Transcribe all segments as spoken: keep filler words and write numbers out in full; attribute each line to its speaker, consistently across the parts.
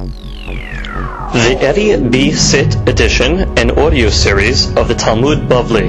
Speaker 1: The Eddie B. Sit edition and audio series of the Talmud Bavli.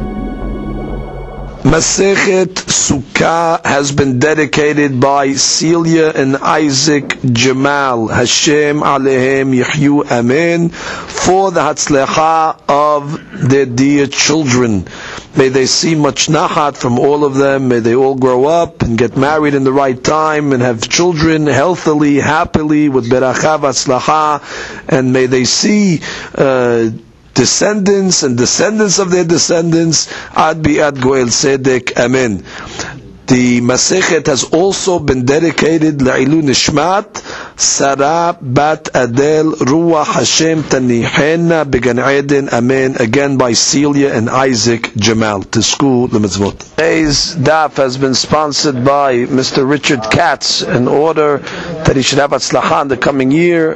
Speaker 2: Masechet Sukkah has been dedicated by Celia and Isaac Jamal. Hashem Alehem Yehyu Amen. For the Hatzlecha of their dear children. May they see much nachat from all of them. May they all grow up and get married in the right time and have children healthily, happily, with beracha v'atzlacha. And may they see uh, descendants and descendants of their descendants. Ad bi'ad goel tzedek. Amen. The Masechet has also been dedicated La'ilu Nishmat Sarah Bat Adel Ruach Hashem Tanihena Began Eden. Amen. Again by Celia and Isaac Jamal. Tisku L'mitzvot. Today's daf has been sponsored by Mister Richard Katz in order that he should have Hatzlacha in the coming year,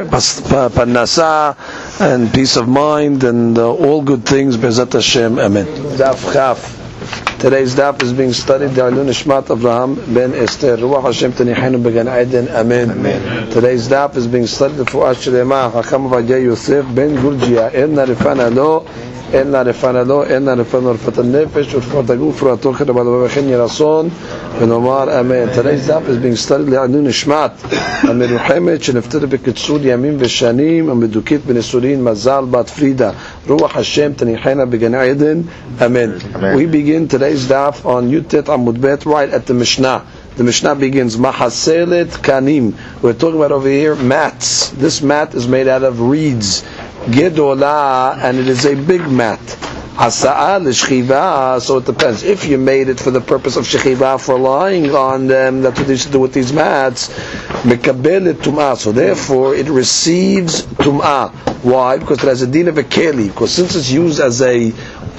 Speaker 2: Parnasa and peace of mind and uh, all good things. Be'ezat Hashem. Amen. Daf Chaf. Today's daf is being studied. Da'alun Nishmat Avraham ben Esther. Ruach Hashem Tanihenu Began Eden. Amen. Amen. Today's daf is being studied for Ashrema Chacham Avadia Yosef ben Gurjia. Enna Rifana Lo, Enna Rifana Lo, Enna Rifana Rifat Nefesh, Urfat Aguf, Urator Chedabal Vavachin Yerason, Benomar. Amen. Today's daf is being studied. Da'alun Nishmat Amiruchemet Shenefter Bekitsud Yamim Veshanim Amidukit Benesurin Mazal Bat Frida. Ruach Hashem Tanihena Began Eden. Amen. Amen. We begin today's daf on Yutet Amud Bet right at the Mishnah. The Mishnah begins Mahaselet Kanim. We're talking about over here mats. This mat is made out of reeds. Gedola, and it is a big mat. Hasa'a l'shchiva, so it depends. If you made it for the purpose of shechiva, for lying on them, that's what they should do with these mats. Mekabel tum'ah, so therefore it receives tum'ah. Why? Because it has a din of a keli. Because since it's used as a uh,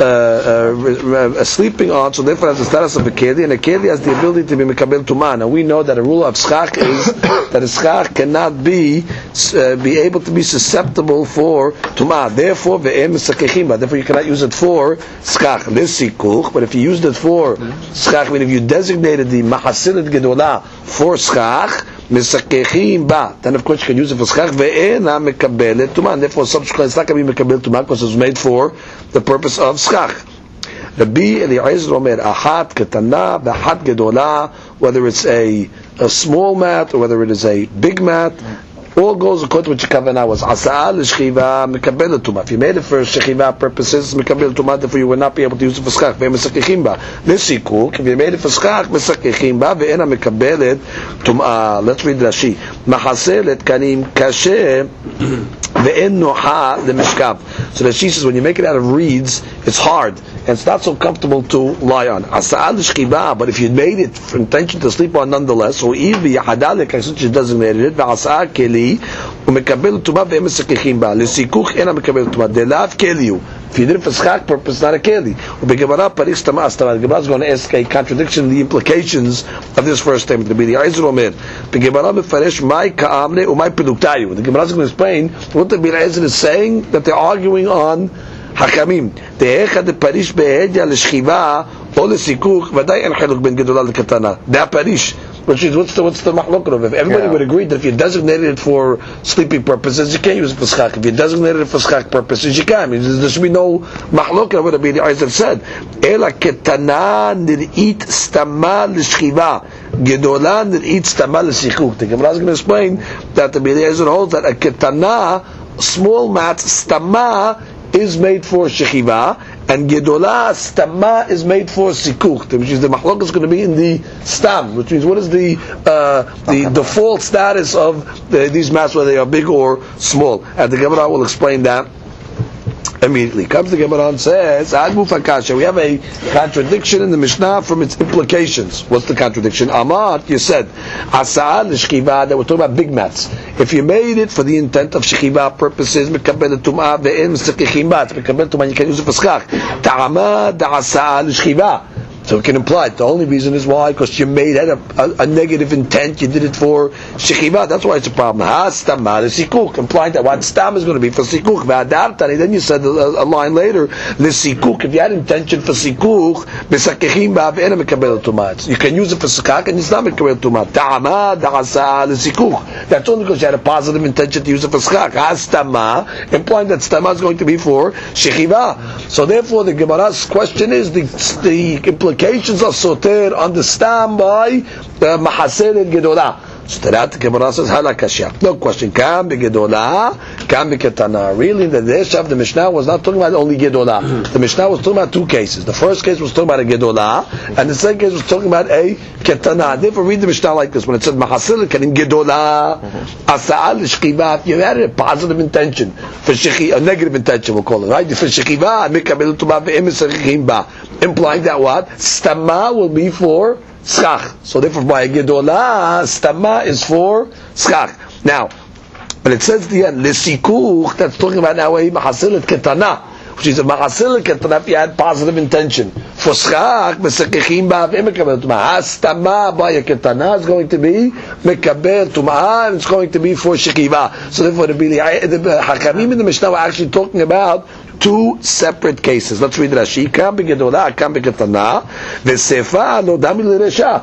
Speaker 2: uh, a sleeping on, so therefore it has the status of a keli, and a keli has the ability to be mekabel tum'ah. Now we know that a rule of schach is that a schach cannot be uh, be able to be susceptible for tum'ah. Therefore, ve'em misakechim, therefore you cannot use it for for schach l'sikuch, but if you used it for schach, I mean if you designated the mahasilet gedola for schach, misakechim ba, then of course you can use it for schach, ve'ena mekabelet tumah, therefore subsequently it's not going to be mekabel tumah because it was made for the purpose of schach. Rabbi Eliezer Omer, ahat ketana, b'ahat gedola, whether it's a, a small mat or whether it is a big mat, all goes according to what your kavanah was. Asa'ah l'shchiva mekabel tumah. If you made it for shechiva purposes, mekabel tumah, therefore you will not be able to use it for schach. Ve'mesakechim ba l'sikuk. If you made it for schach, mesakechim ba ve'ena mekabelet tumah. Let's read Rashi. Mahaselet kanim kashe ve'en noha l'mishkav. So Rashi says when you make it out of reeds, it's hard and it's not so comfortable to lie on. Asa'ah l'shchiva, but if you made it for intention to sleep on nonetheless, so if you hadalek, since you designated it, ve'asa'ah keli. ומקבל טומאה והם מסככים בה לסיכוך אינה מקבל טומאה דלאו כליו. If you did it for schach purpose, not a keli. ובגמרא פריש טמאה סתמה. The Gemara is going to ask a contradiction in the implications of this first statement. רבי אליעזר אומר, בגמרא מפרש מהי כאמנה ומהי פלוגתיו. The Gemara is going to explain what the Rabbi Eliezer is saying, that they're arguing on חכמים. דאחד דפריש בהדיא לשכיבה או לסיכוך, ודאי אין חילוק בין גדולה לקטנה. זה הפריש. Which is, what's the what's the mahlok of it? Everybody yeah. would agree that if you designated it for sleeping purposes, you can't use it for schach. If you designated it for schach purposes, you can. There should be no mahlok of what Rabbi Eliezer said. Ela ketana nir'it stama l'shchiva, gedola nir'it stama l'sichuk. The Gemara is going to explain that Rabbi Eliezer holds that a ketana, small mat, stama, is made for shechiva, and gedola stama is made for sikuch, which is the mahlok is going to be in the stam, which means what is the uh, the default status of the, these mats, whether they are big or small. And the Gemara will explain that immediately. Comes the Gemara and says, we have a contradiction in the Mishnah from its implications. What's the contradiction? Amar, you said, Asa'ah l'shchiva, that we're talking about big mats. If you made it for the intent of shechiva purposes, mekabel tum'ah ve'en mesakechim ba, mekabel tum'ah, you can use it for schach. Ta'amah da'asa'ah l'shchiva. So we can imply it. The only reason is why, because you made had a, a, a negative intent, you did it for shechiva. That's why it's a problem. Ha stama l'sikuk, implying that what stam is going to be for sikuk. V'adartani, then you said a, a line later, l'sikuk, if you had intention for sikuk, b'sakechim ba v'ena mekabel tumat. You can use it for sikak and it's not mekabel tumat. Ta'ama da'asa l'sikuk. That's only because you had a positive intention to use it for sikak. Ha stama, implying that stama is going to be for shechiva. So therefore the Gemara's question is, the, the implications of soter on the stam by the mahaser and gedolah. So that the Gemara says halakashya. No question. Kam begedolah, kam beketana. Really, the Resha of the Mishnah was not talking about only gedolah. The Mishnah was talking about two cases. The first case was talking about a gedolah, and the second case was talking about a ketana. Therefore, read the Mishnah like this: when it said mahaser kanin gedolah, asa'al shchiva. You had a positive intention for shechiva, a negative intention, we'll call it, right? For shechiva, mikabel tuma ve'emisachim ba, implying that what stama will be for schach. So therefore, by gedolah, stama is for schach. Now, when it says the end, lesikuch, that's talking about now a mahasilat ketana, which is a mahasilat ketana if you had positive intention. For schach, mesakechim ba v'emekabel tumah. Stama by a ketana is going to be mekabel tumah, and it's going to be for shechiva. So therefore, the Hakamim in the Mishnah were actually talking about two separate cases. Let's read Rashi. Kam begedolah, kam beketana. V'sefa lo dami l'resha.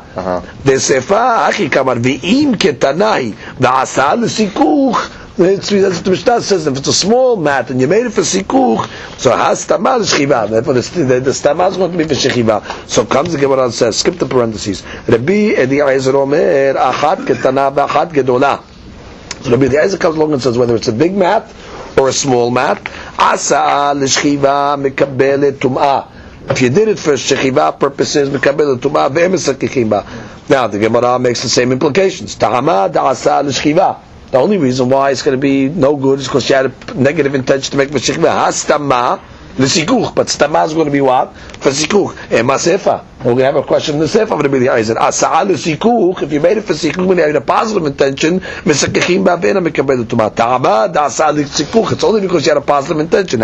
Speaker 2: V'sefa achi kamar v'im ketanai v'asa l'sikuch. That's what the Mishnah says. If it's a small mat and you made it for sikuch, so has stama l'shichiva. Therefore, the, the stama is going to be for shechiva. So comes the Gemara and says, skip the parentheses. Rabbi Eliezer omer achat ketana v'achat gedolah. So Rabbi Eliezer comes along and says whether it's a big mat or a small mat, asa l'shchiva mekabelet tum'ah. If you did it for shechiva purposes, mekabelet tum'ah ve'emesakichim ba. Now the Gemara makes the same implications. Ta'ama da'asa l'shchiva. The only reason why it's going to be no good is because you had a negative intention to make for shechiva. Hastama l'sikuch, but stama is going to be what? For sikuch. Ema sefa. We're going to have a question in the sefa of the Bili Aizen. Asa'a l'sikuch, if you made it for sikuch when you had a positive intention, misakechim ba'vena mekabel tumah. Ta'ama da'asa'a l'sikuch. It's only because you had a positive intention.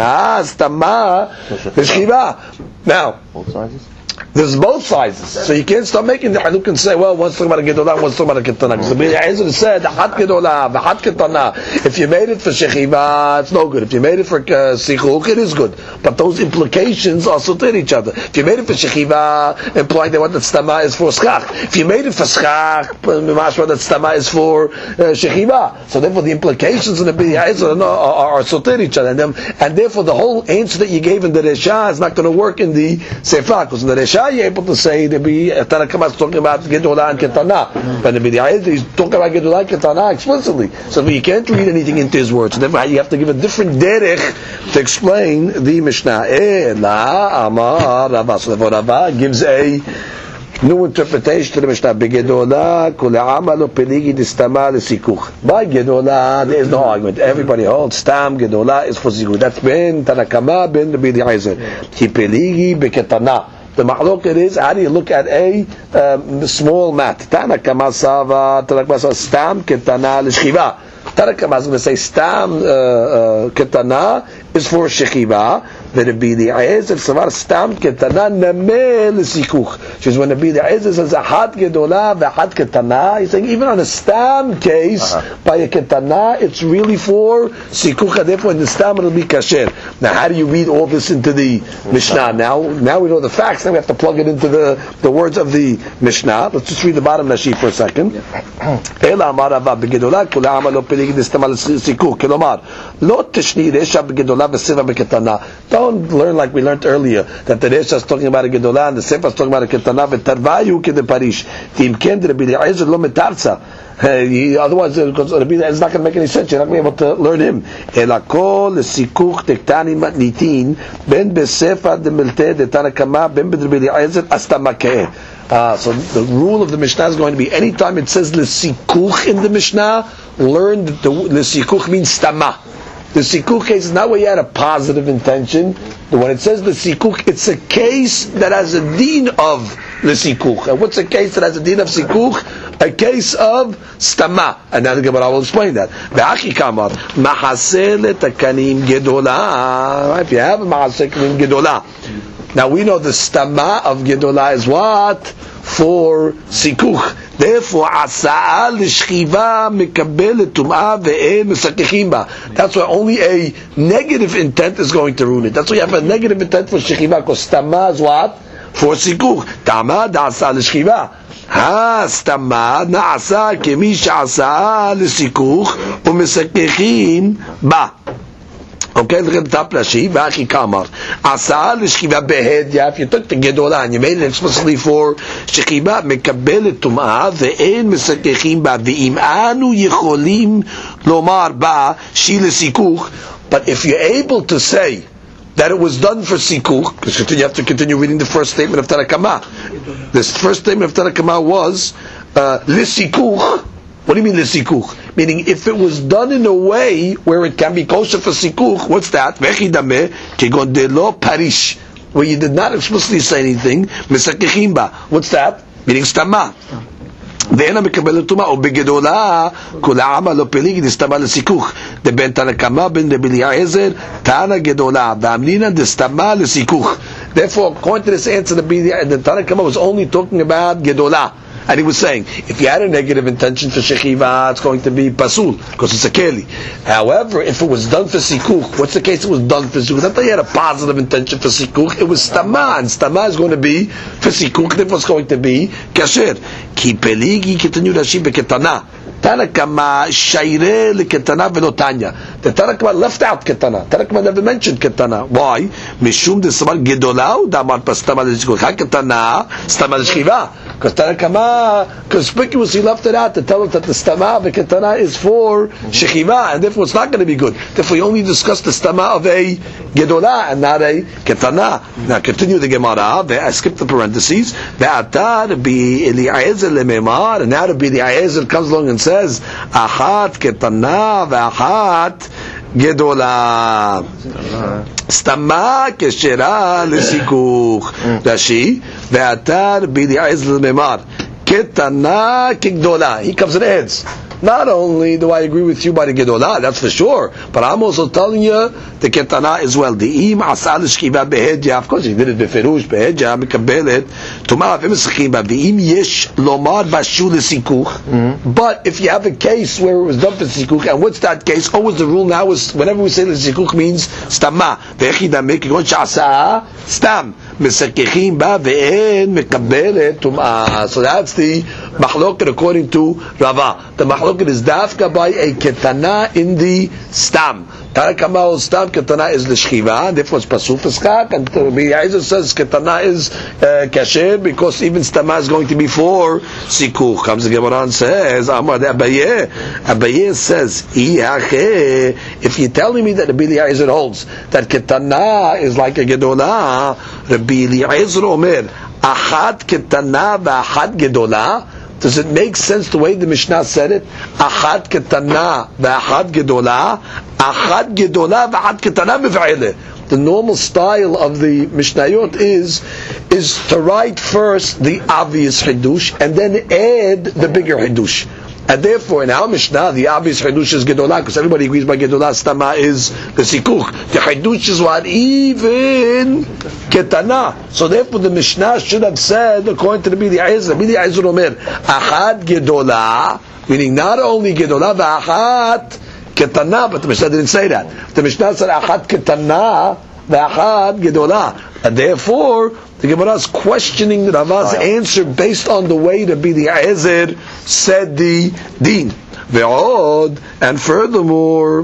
Speaker 2: Hastama l'shchiva. Now,
Speaker 3: both sizes?
Speaker 2: There's both sizes, so you can't start making the haluk and say, well, one's talking about a gedolah, one's talking about a ketana. Because the Bili Aizen said, hat gedolah, hat ketana. If you made it for shechiva, it's no good. If you made it for uh, sichuch, it is good. But those implications also to each other. If you made it for shechiva, implying that what the stama is for schach. If you made it for schach, mashma that stama is for uh, shechiva. So therefore, the implications in the Bili Aizen are, are, are soter each other, and, then, and therefore the whole answer that you gave in the Resha is not going to work in the Sefer, because in the Resha you're able to say the Tanakama is talking about gedolah and ketana, but the Bili Aizen is talking about gedolah and ketana explicitly. So you can't read anything into his words. So therefore, you have to give a different derech to explain the Mishnah. Eh la amar Rava. So therefore, Rava gives a new interpretation to the Mishnah. Begedolah kol ha'ama lo peligi d'stama l'sikuch. By gedolah, there is no argument. Everybody holds stam gedolah is for sikuch. That's ben Tanakama ben the Bili Aizen. Ki peligi beketana. The ma'loket is, how do you look at a um, small mat? Tana kamasava, tana kamasava, stam ketana l'shchiva. Tana kamasava is going to say stam uh, uh, ketana is for shechiva. Then it be the Aizer savar stam ketana nameh l'sikuch. Because when the be the Aizer says a hat gedolah v'hat ketana, he's saying even on a stam case uh-huh. by a ketana, it's really for sikuch. Therefore, in the stam it'll be kasher. Now, how do you read all this into the Mishnah? Now, now we know the facts. Now we have to plug it into the, the words of the Mishnah. Let's just read the bottom Rashi for a second. Ela amar Rava begedolah kol ha'ama lo peligi d'stama l'sikuch. Kelomar lo tishni resha begedolah v'seva beketana. Don't learn like we learned earlier that the Resha is talking about a gedolah and the Sefer is talking about a ketana. V'tarvayu k'de parish. T'imken Rabbi Eliezer lo metarza. Otherwise, because Rabbi Eliezer is not going to make any sense. You're not going to be able to learn him. Ela kol l'sikuch tektani matnitin ben b'Sefer de milte de Tanakama ben b'Rabbi Eliezer astamakeh. Uh, so the rule of the Mishnah is going to be anytime it says l'sikuch in the Mishnah, learn that the l'sikuch means stama. The sikuch case is not where you had a positive intention. When it says the sikuch, it's a case that has a deen of the sikuch. And what's a case that has a deen of sikuch? A case of stama. And now the Gemara will explain that. V'achi kamar mahaseh letakanim gedolah. If you have a mahaseh kanim gedolah, Now we know the stama of gedolah is what? For sikuch. Therefore, asa'ah l'shchiva mekabel tum'ah ve'en mesakechim ba. That's why only a negative intent is going to ruin it. That's why you have a negative intent for shchiva, because stama is what? For sikuch. Tama da'asa'ah l'shchiva. Ha stama na'asa kemi sha'asa'ah l'sikuch u'mesakechim ba. Okay, look at the top Rashi. Ba'achi kamar. Asa'ah l'shchiva behedya. If you took the gedolah and you made it explicitly for shchiva, mekabel tum'ah ve'en mesakechim ba ve'im anu yicholim lomar ba shi l'sikuch. But if you're able to say that it was done for sikuch, because you have to continue reading the first statement of Tanakama. This first statement of Tanakama was uh, l'sikuch. What do you mean l'sikuch? Meaning, if it was done in a way where it can be kosher for sikuch, what's that? Vechidameh kegon delo parish, where you did not explicitly say anything. Mesakechim ba. What's that? Meaning stama. ואינה מקבלת טומאה, או בגדולה, כל העמה לא פליגי, נסתמה לסיכוך. דבין תנא בין רבי אליעזר, תנא גדולה, ואמרינן דסתמה לסיכוך. Therefore, according to this answer, the Tanna Kama was only talking about gedolah. And he was saying, if you had a negative intention for shechiva, it's going to be pasul, because it's a keli. However, if it was done for sikuch, what's the case it was done for sikuch? Not that you had a positive intention for sikuch, it was stama, and stama is going to be for sikuch, therefore it's going to be kasher. Ki peligi ketanu rashi beketana. Tanna Kama shayre leketana velo tanya. The Tanna Kama left out ketana. Tanna Kama never mentioned ketana. Why? Mishum de samar gedolah damar pastama lezikuch. Ha ketana stama leshiva. Because Tanna Kama conspicuously left it out to tell us that the stama of ketana is for shechiva, and therefore it's not going to be good. Therefore, you only discuss the stama of a gedolah and not a ketana. Now continue the Gemara. I skipped the parentheses. Ve'atar bi Eliezer lememar, and now to be Eliezer comes along and says, Achat ketana ve'achat gedolah. Stama keshera lesikuch. Rashi ve'atar b'Eliezer lememar ketana kigdolah. He comes and adds, not only do I agree with you by the gedolah, that's for sure, but I'm also telling you the ketana as well. The im asal shkiva behedya. Of course, he did it beferush behedya mekabelet tumah v'meschiva. The im yesh lomar bashu lesikuch. But if you have a case where it was done for sikuch, and what's that case? Always the rule now is whenever we say lesikuch means stama. Ve'echidameh kigon sha'asa stam mesakechim ba ve'en mekabelet tumah. So that's the machloket according to Rava. The machloket is dafka by a ketana in the stam. Tanna Kama stam ketana is l'shchiva, and therefore it's pasul feskak. And Rabbi Eliezer says ketana is uh, kasher because even stama is going to be for sikuch. Comes the Gemara and says, Amar de Abaye. Abaye says, if you're telling me that Rabbi Eliezer holds that ketana is like a gedolah, Rabbi Eliezer omer achat ketana v'achat gedolah. Does it make sense the way the Mishnah said it? Achat ketana v'achat gedolah, achat gedolah v'achat ketana mev'ileh. The normal style of the Mishnayot is is to write first the obvious hidush and then add the bigger hidush. And therefore, in our Mishnah, the obvious Hidush is Gedolah, because everybody agrees by Gedolah, Stama is the Sikuch. The Hidush is what? Even Ketana. So therefore, the Mishnah should have said, according to the Bili Aizer, Bili Aizer Omer, Ahad Gedolah, meaning not only Gedolah, but Ahad Ketana, but the Mishnah didn't say that. The Mishnah said Ahad Ketana, Ahad Gedolah. And therefore, the Gemara is questioning Rava's answer based on the way the Bili Aizer said the din. Ve'od, and furthermore,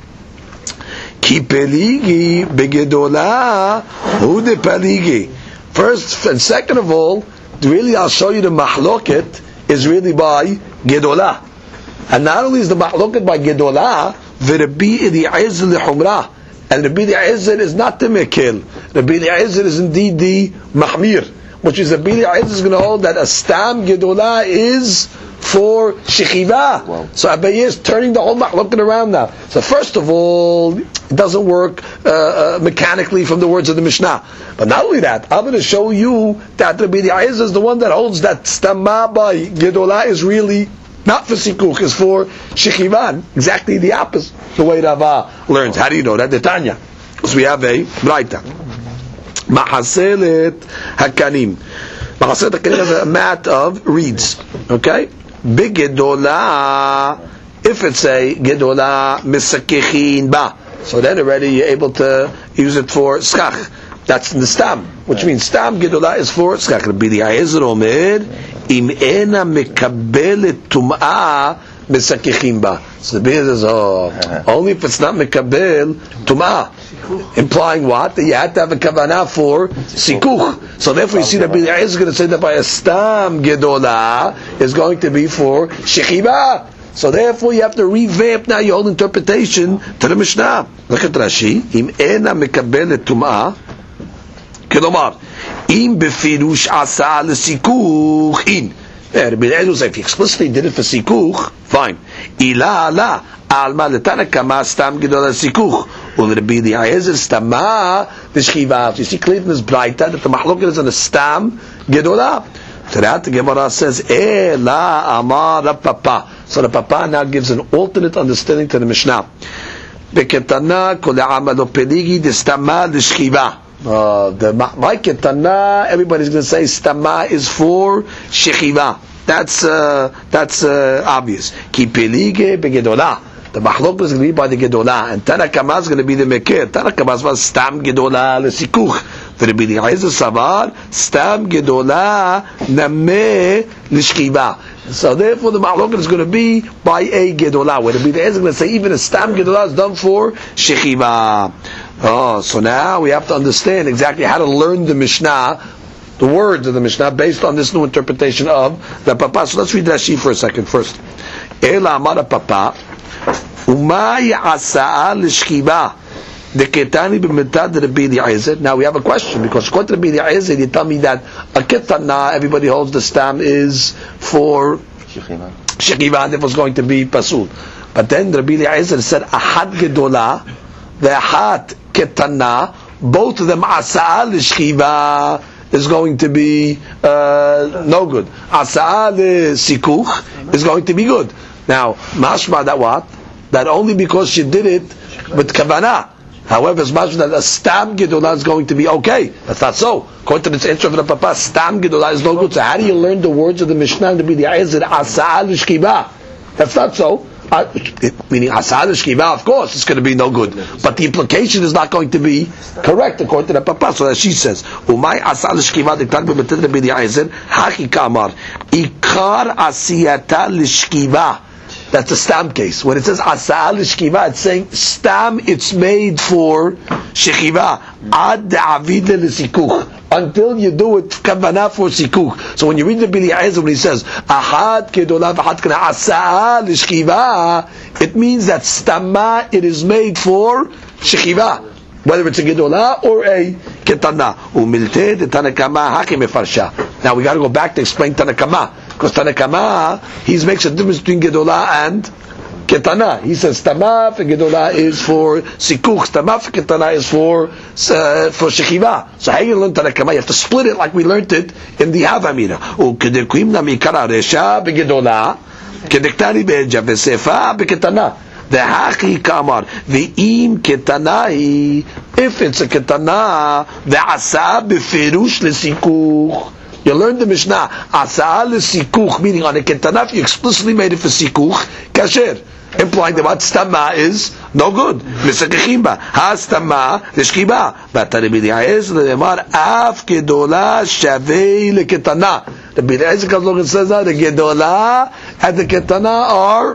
Speaker 2: ki peligi begedolah hu de peligi. First and second of all, really I'll show you the mahloket is really by gedolah. And not only is the mahloket by gedolah, ve'Rabbi Eliezer lehumrah. And Rabbi Eliezer is not the Mekil. Rabbi Eliezer is indeed the Mahmir, which is Rabbi Eliezer is going to hold that a Stam Gedolah is for Shechiva. Wow. So Abaye is turning the whole Mahloket around now. So first of all, it doesn't work uh, uh, mechanically from the words of the Mishnah. But not only that, I'm going to show you that Rabbi Eliezer is the one that holds that Stamah by Gedolah is really not for Sikuch, is for Shechivan. Exactly the opposite. The way Rava learns. How do you know that? The Tanya. So we have a Braita. Mahaselet hakanim. Mahaselet hakanim is a mat of reeds. Okay? Bigedola, if it's a gedola misakichin ba, so then already you're able to use it for skach. That's in the stam, which means stam gedola is for skach. Rabbi Eliezer Omer, im ena mekabelet tum'ah misakichin ba. So the Rabbi says, oh, only if it's not mekabel tum'ah. Implying what? That you have to have a kavanah for sikuch. So therefore you see that Rabbi Eliezer is going to say that by a stam gedola is going to be for shechiba. So therefore you have to revamp now your whole interpretation to the Mishnah. Look at Rashi. Im ena mekabelet tum'ah. Kelomar. Im befirush asa l'sikuch in. Rabbi Eliezer will say, if he explicitly did it for sikuch, fine. Ila ala alma letana kama stam gedola sikuch. Will it be the Eliezer stama l'shchiva? You see clearly in this braita that the mahloket is on the stam gedola. To that the Gemara says, eh la amar papa. So the papa now gives an alternate understanding to the Mishnah. Beketana kol amalo peligi de stama l'shchiva. Uh, the my ketana, everybody's going to say stama is for shechiva. That's uh, that's uh, obvious. Ki pelige begedola. The mahlok is going to be by the gedola, and Tanakama is going to be the mekir. Tanakama was stam gedola lesikuch. The Rabbi Eliezer savar stam gedola name lishchiva. So therefore, the mahlok is going to be by a gedola. Where Rabbi Eliezer is going to say even a stam gedola is done for shechiva. Oh, so now we have to understand exactly how to learn the Mishnah, the words of the Mishnah, based on this new interpretation of the Papa. So let's read Rashi for a second first. Ela amara Papa, umay asa'a l'shchiba deketani b'metad Rabbi Eliezer. Now we have a question, because according to Rabbi Eliezer, you tell me that a ketana, everybody holds the stam is for shechiva, and it was going to be pasul. But then Rabbi Eliezer said ahad gedola, the ahad ketana, both of them asa'a l'shchiva is going to be uh, no good. Asa'a l'sikuch is going to be good. Now, mashma that what? That only because she did it with kavanah. However, it's mashma that a stam gedolah is going to be okay. That's not so. According to this answer of the Papa, stam gedolah is no good. So how do you learn the words of the Mishnah to be the Eliezer asa'a l'shchiva? That's not so. Uh, meaning asal shkiva, of course, it's going to be no good. But the implication is not going to be correct according to the Papa. So as she says, "Umay asal shkiva dektan b'meted Rabbi Eliezer haki kamar ikar asiyata l'shkiva." That's a stam case. When it says asal l'shkiva, it's saying stam. It's made for shechiva ad de'avida l'sikuch. Until you do it kavanah for sikuch. So when you read the Rabbi Eliezer, when he says ahad kedolah v'ahad kana asa'a l'shchiva, it means that stama, it is made for shechiva, whether it's a gedolah or a ketana. Umilte de Tanakama haki mefarsha. Now we got to go back to explain Tanakama, because Tanakama he makes a difference between gedolah and ketana. He says stama for gedolah is for sikuch, stama for ketana is for uh, for shechiva. So how you learn Tanakama? You have to split it like we learned it in the Havamina. Ukedekim na mikara resha begedolah, kedektani be'eja v'sefa beketana. The haki kamar the im ketanai. If it's a ketana, the asa befirush lesikuch. You learned the Mishnah asa lesikuch, meaning on a ketana you explicitly made it for sikuch kasher, implying that what stama is no good. Misakechim ba ha stama l'shkiba. But Rabbi Eliezer lemar af gedola shavei leketana. Rabbi Eliezer comes along and says that the gedola and the ketana are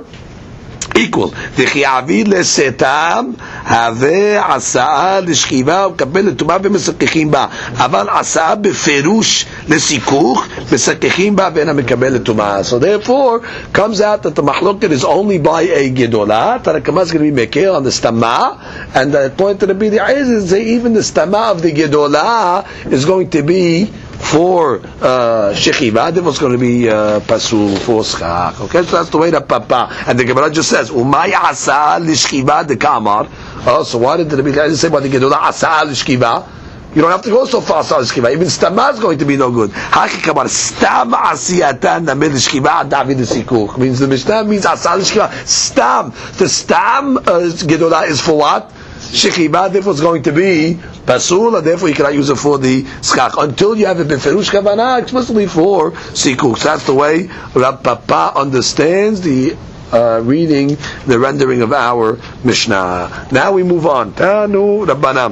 Speaker 2: equal. V'chi'avid lesetam haveh asa'a l'shkiva u'kabel l'tumah v'mesakechim ba. Aval asa'a beferush l'sikuch mesakechim ba ve'ena mekabel l'tumah. So therefore, comes out that the mahloket is only by a gedolah. Tanakama is going to be mekeh on the stama, and the point to the Rabbi Eliezer is that even the stama of the gedolah is going to be for uh, shechiva, then what's going to be uh, pasul for schach. Okay, so that's the way that Papa, and the Gemara just says umay asa l'shkiva de kamar. Oh, so why did the Rabbi Eliezer say about the gedolah asa l'shkiva? You don't have to go so far asa l'shkiva. Even stama is going to be no good. Haki kamar stam asiyatan namid l'shkiva david l'sikuch. Means the Mishnah means asa l'shkiva. Stam. The stam uh, gedolah is for what? shechiva, therefore it's going to be pasul, and therefore you cannot use it for the skach until you have a beferush kavanah explicitly for sikuk. So that's the way Rav Papa understands the uh, reading, the rendering of our Mishnah. Now we move on. Tanu Rabbanam.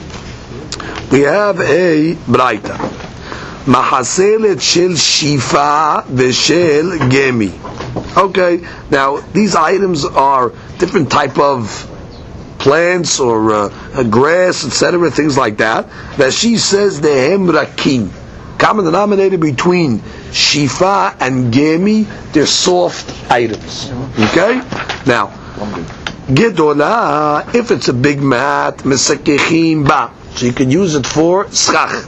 Speaker 2: We have a braita. Mahaselet shel shifa v'shel gemi. Okay, now these items are different type of plants or uh, grass, et cetera, things like that. That she says dehem rakim. Common denominator between shifa and gemi, they're soft items. Okay, now gedola, if it's a big mat, mesakechim ba, so you can use it for schach.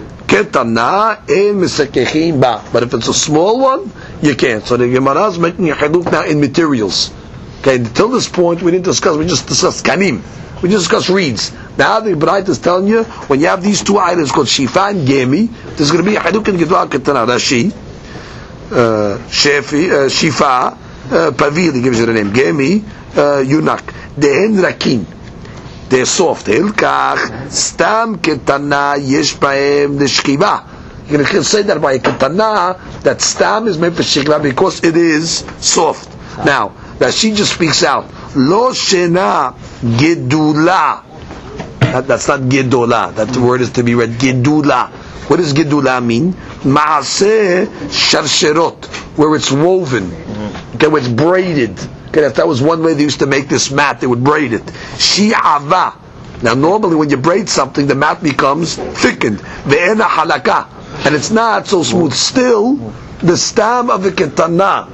Speaker 2: Ketana in mesakechim ba, but if it's a small one, you can't. So the Gemara is making a chiluk now in materials. Okay, until this point we didn't discuss, we just discussed kanim. We just discussed reeds. Now the Braita is telling you, when you have these two items called shifa and gemi, there's going to be a chiluk in Gedula Ketana, Rashi, uh, shefi, uh, shifa, uh, pavil, he gives you the name, gemi, uh, yunak. Dehen rakim. They're soft. Hilkach, stam ketana, yesh bahem, l'shkiva. You can say that by a ketana, that stam is made for shikla because it is soft. Now, that she just speaks out. Lo shena gedula. That, that's not gedola. That word is to be read gedula. What does gedula mean? Maaseh sharsherot, where it's woven. Okay, where it's braided. Okay, if that was one way they used to make this mat, they would braid it. Shi'ava. Now, normally when you braid something, the mat becomes thickened. Ve'ena halaka. And it's not so smooth. Still, the stam of the ketana,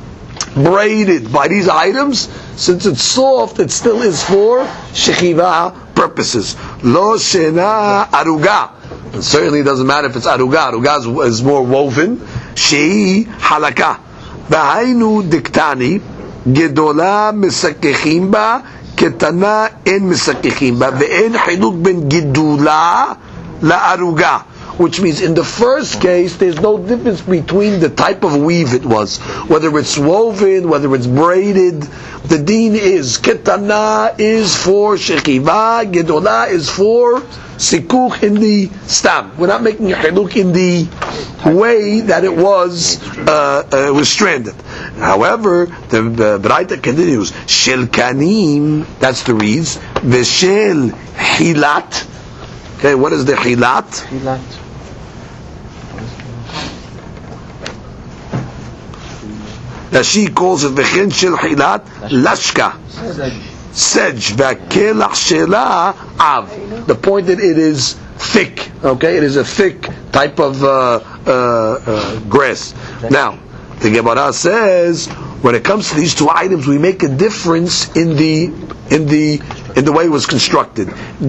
Speaker 2: braided by these items, since it's soft, it still is for shechiva purposes. Lo shena aruga. It certainly doesn't matter if it's aruga. Aruga is, is more woven. Shei halaka. V'hainu diktani gedola misakechim ba ketana en misakechim ba ve'en chiluk ben gedula la aruga. Which means in the first case, there's no difference between the type of weave it was. Whether it's woven, whether it's braided. The deen is, ketana is for shechiva, gedola is for sikuk in the stam. We're not making a chiluk in the way that it was, uh, uh, was stranded. However, the Braita continues, shel kanim, that's the reeds, v'shel hilat. Okay, what is the hilat? Hilat. That she calls it v'chen shel hilat lashka, sedge v'kelach shela av. The point that it is thick. Okay, it is a thick type of uh, uh, uh, grass. Now, the Gemara says when it comes to these two items, we make a difference in the in the in the way it was constructed.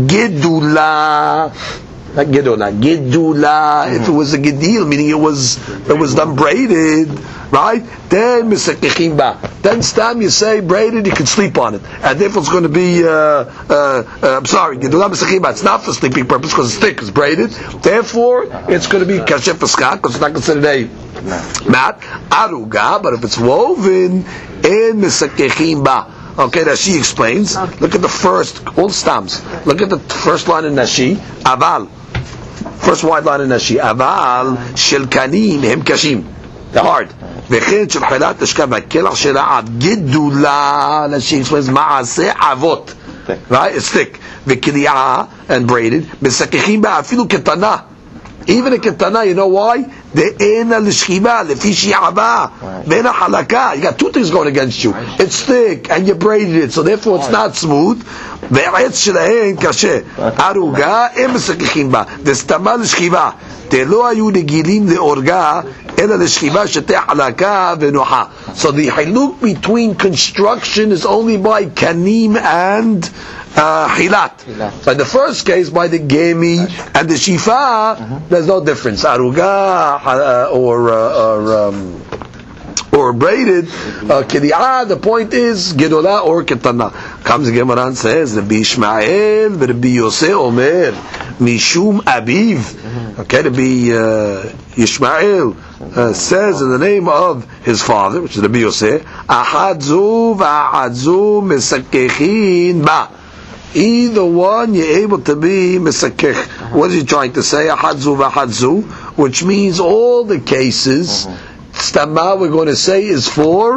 Speaker 2: Gedula. Not gedula, gedula. If it was a gedil, meaning it was it was done braided, right? Then misakechim ba. Then stam you say braided, you can sleep on it, and therefore it's going to be. Uh, uh, uh, I'm sorry, gedula misakechim ba. It's not for sleeping purpose because it's thick, it's braided. Therefore, it's going to be kasher for skak because it's not considered a mat aruga. But if it's woven in misakechim ba. Okay, Rashi explains. Look at the first, all stams. Look at the first line in Rashi. Aval. First wide line in Rashi. Aval shel kanim hem kashim. They're hard. V'chen shel chilat teshkav v'kelach shel av gedula. Rashi explains ma'aseh avot. Right? It's thick. V'kili'ah and braided. V'sakechim ba'afilu ketana. Even a ketana, you know why? The ena l'shchiva, lefi shi'ava, ve'ena halaka. You got two things going against you. It's thick, and you braided it, so therefore it's not smooth. Ve'etz shelahen kashe. Aruga, em mesakechim ba. V'stama l'shchiva. Te'lo hayu legilim le'orga, ela l'shchiva sheteh halaka ve'noha. So the hiluk between construction is only by kanim and Uh, hilat. hilat. By the first case, by the gemi and the shifa, uh-huh. There's no difference. Aruga uh, or uh, or um, or braided. Kedi'ah. Uh, the point is gedola or ketana. Comes the Gemara and says Rabbi Ishmael, Rabbi Yosef Omer, Mishum Abiv. Okay, Rabbi uh, Ishmael uh, says in the name of his father, which is Rabbi Yosef, Ahadzu va'ahadzu mesakechin ba. Either one, you're able to be misakich. Uh-huh. What is he trying to say? Ahadzu v'ahadzu, which means all the cases, stama uh-huh. we're going to say is for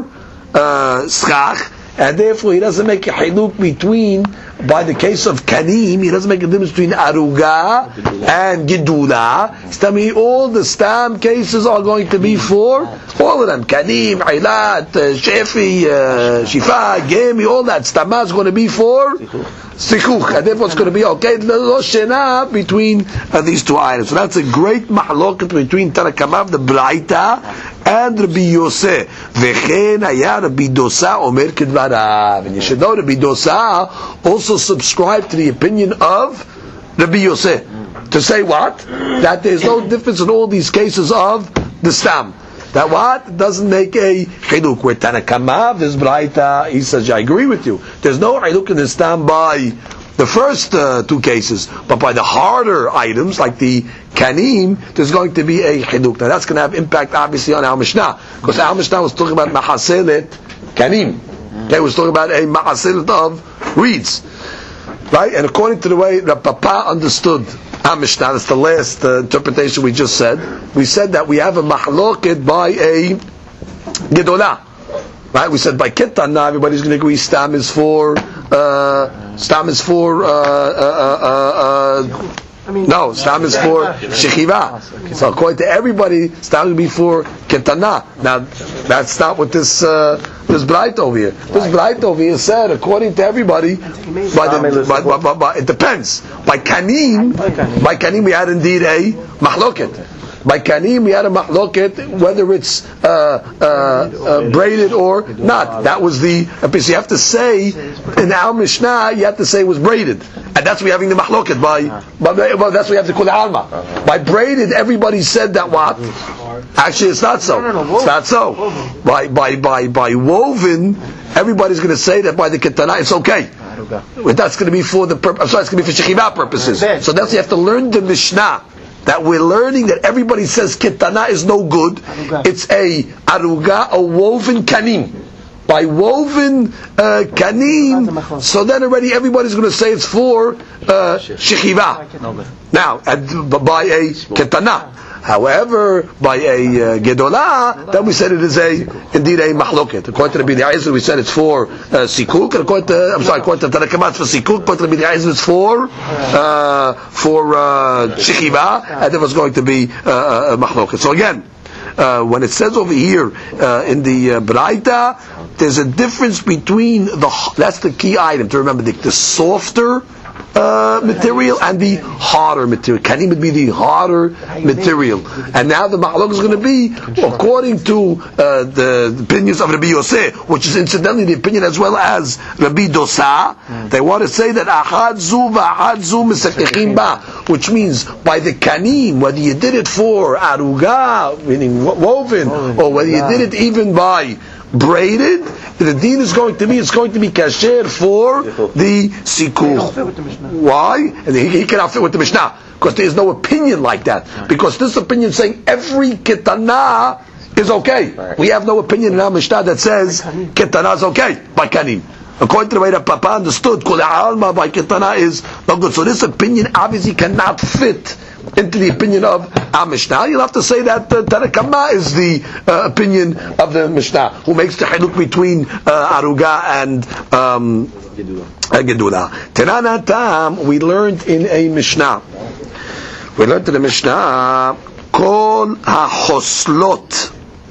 Speaker 2: uh, schach, and therefore he doesn't make a hiluk between, by the case of kanim, he doesn't make a difference between aruga and gidula. Stami, all the stam cases are going to be for all of them. Kanim, ilat, shefi, uh, shifa, gemi, all that. Stama is going to be for sikuch, and therefore it's going to be okay. Lo shena between uh, these two items. So that's a great mahloket between Tanakamav, the Braita, and Rabbi Yosef. V'chen haya Rabbi Dosa omer kedvarav. And you should know Rabbi Dosa also subscribe to the opinion of Rabbi Yosef. To say what? That there's no difference in all these cases of the stam. That what? Doesn't make a chiluk. Where Tanakamav, this Braita, he says, I agree with you. There's no chiluk in the stam by the first uh, two cases, but by the harder items, like the kanim, there's going to be a chiluk. Now that's going to have impact, obviously, on our Mishnah. Because our Mishnah was talking about mahaselet kanim. Okay, was talking about a mahaselet of reeds. Right? And according to the way Rav Papa understood our Mishnah, that's the last uh, interpretation we just said, we said that we have a mahloket by a gedolah. Right? We said by ketana, everybody's going to agree stam is for uh, stam is for uh, uh, uh, uh, I mean, no, stam is for shechiva. So according to everybody, stam will be for ketana. Now that's not what this uh, this bright over here. This bright over here said, according to everybody, by the, by, by, by, by, it depends. By kanim, by kanim we had indeed a mahloket. By kanim we had a mahloket whether it's uh, uh, uh, braided or not. That was the. So you have to say in our Mishnah you have to say it was braided, and that's we having the mahloket by. by well, that's we have to call the alma. By braided, everybody said that what? Actually, it's not so. It's not so. By by by by woven, everybody's going to say that by the ketana it's okay. That's going to be for the purpose. I'm sorry, it's going to be for shechiva purposes. So that's you have to learn the Mishnah. That we're learning that everybody says ketana is no good. Aruga. It's a aruga, a woven kanim. By woven uh, kanim, so then already everybody's going to say it's for uh, shechiva. Now, by a ketana. However, by a uh, gedolah, then we said it is a indeed a mahloket. According to the Bnei Ezra, we said it's for uh, sikuk. And according to I'm sorry, according to Tanakh for sikuk. According to the Bnei Ezra, it's for uh, for uh, shechiva, and it was going to be uh, a mahloket. So again, uh, when it says over here uh, in the uh, Braita, there's a difference between the that's the key item to remember the, the softer Uh, material and the harder material. Kanim would be the harder material. And now the mahlok is going to be according to uh, the, the opinions of Rabbi Yosef, which is incidentally the opinion as well as Rabbi Dosa. Mm. They want to say that ahadzu v'ahadzu misakichim ba, which means by the kanim, whether you did it for aruga, meaning woven, or whether you did it even by braided, the deen is going to be, it's going to be kasher for the sikuch. Why? And he, he cannot fit with the Mishnah, because there is no opinion like that. Because this opinion saying every ketana is okay. We have no opinion in our Mishnah that says ketana is okay by kanim. According to the way that Papa understood, kol alma by ketana is no good. So this opinion obviously cannot fit into the opinion of our Mishnah. You'll have to say that uh, Tanakama is the uh, opinion of the Mishnah, who makes the hiluk between uh, aruga and um, gedula. Tenana tam, we learned in a Mishnah. We learned in the Mishnah, kol ha-hoslot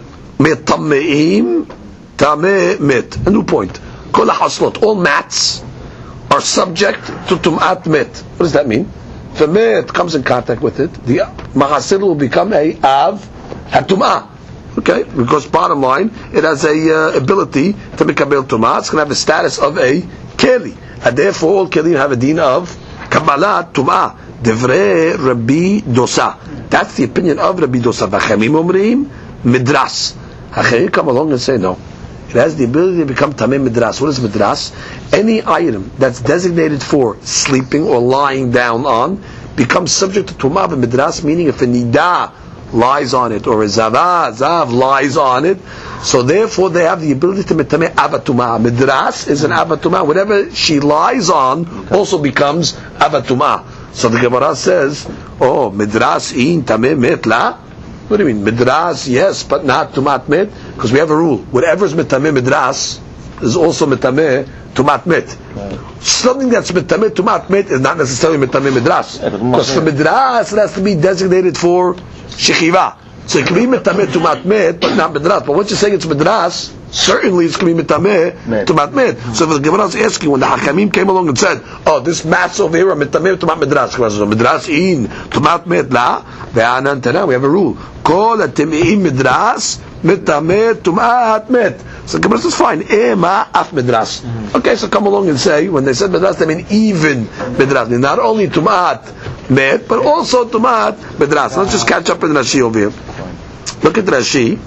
Speaker 2: metameim tameh mit. A new point. Kol ha-hoslot, all mats are subject to tum'at mit. What does that mean? If a met comes in contact with it, the mahasil will become a av hatumah. Okay, because bottom line, it has a uh, ability to mikabel tumah. It's going to have the status of a keli, and therefore all kelim have a din of kabbalat tumah. Devrei Rabbi Dosa. That's the opinion of Rabbi Dosa. V'chamim omrim midras. Hachayim come along and say no. It has the ability to become tamim midras. What is midras? Any item that's designated for sleeping or lying down on becomes subject to tumah b'midras, meaning if a nida lies on it or a zava, zav lies on it, So therefore, they have the ability to metameh avatuma. Midras is an avatuma. Whatever she lies on also becomes avatuma. So the Gemara says, "Oh, midras in tameh met la." What do you mean? Midras, yes, but not tumat met, because we have a rule. Whatever is metameh midras is also metameh tumat met. Something that's metameh tumat met is not necessarily metameh midras, because for midras it has to be designated for shechiva. So it can be metameh tumat met, but not midras. But once you're saying it's midras, certainly it's going to be metameh tumat met. So the Gemara is asking, when the Hakamim came along and said, "Oh, this mats over here are metameh tumat midras," midras in tumat met la. We have a rule. Kol atimim midras metameh tumat met. So the Gemara says, fine. Ema af midras. Okay, so come along and say, when they said midras, they mean even midras. Not only tumat met, but also tumat midras. Let's just catch up with Rashi over here. Look at Rashi.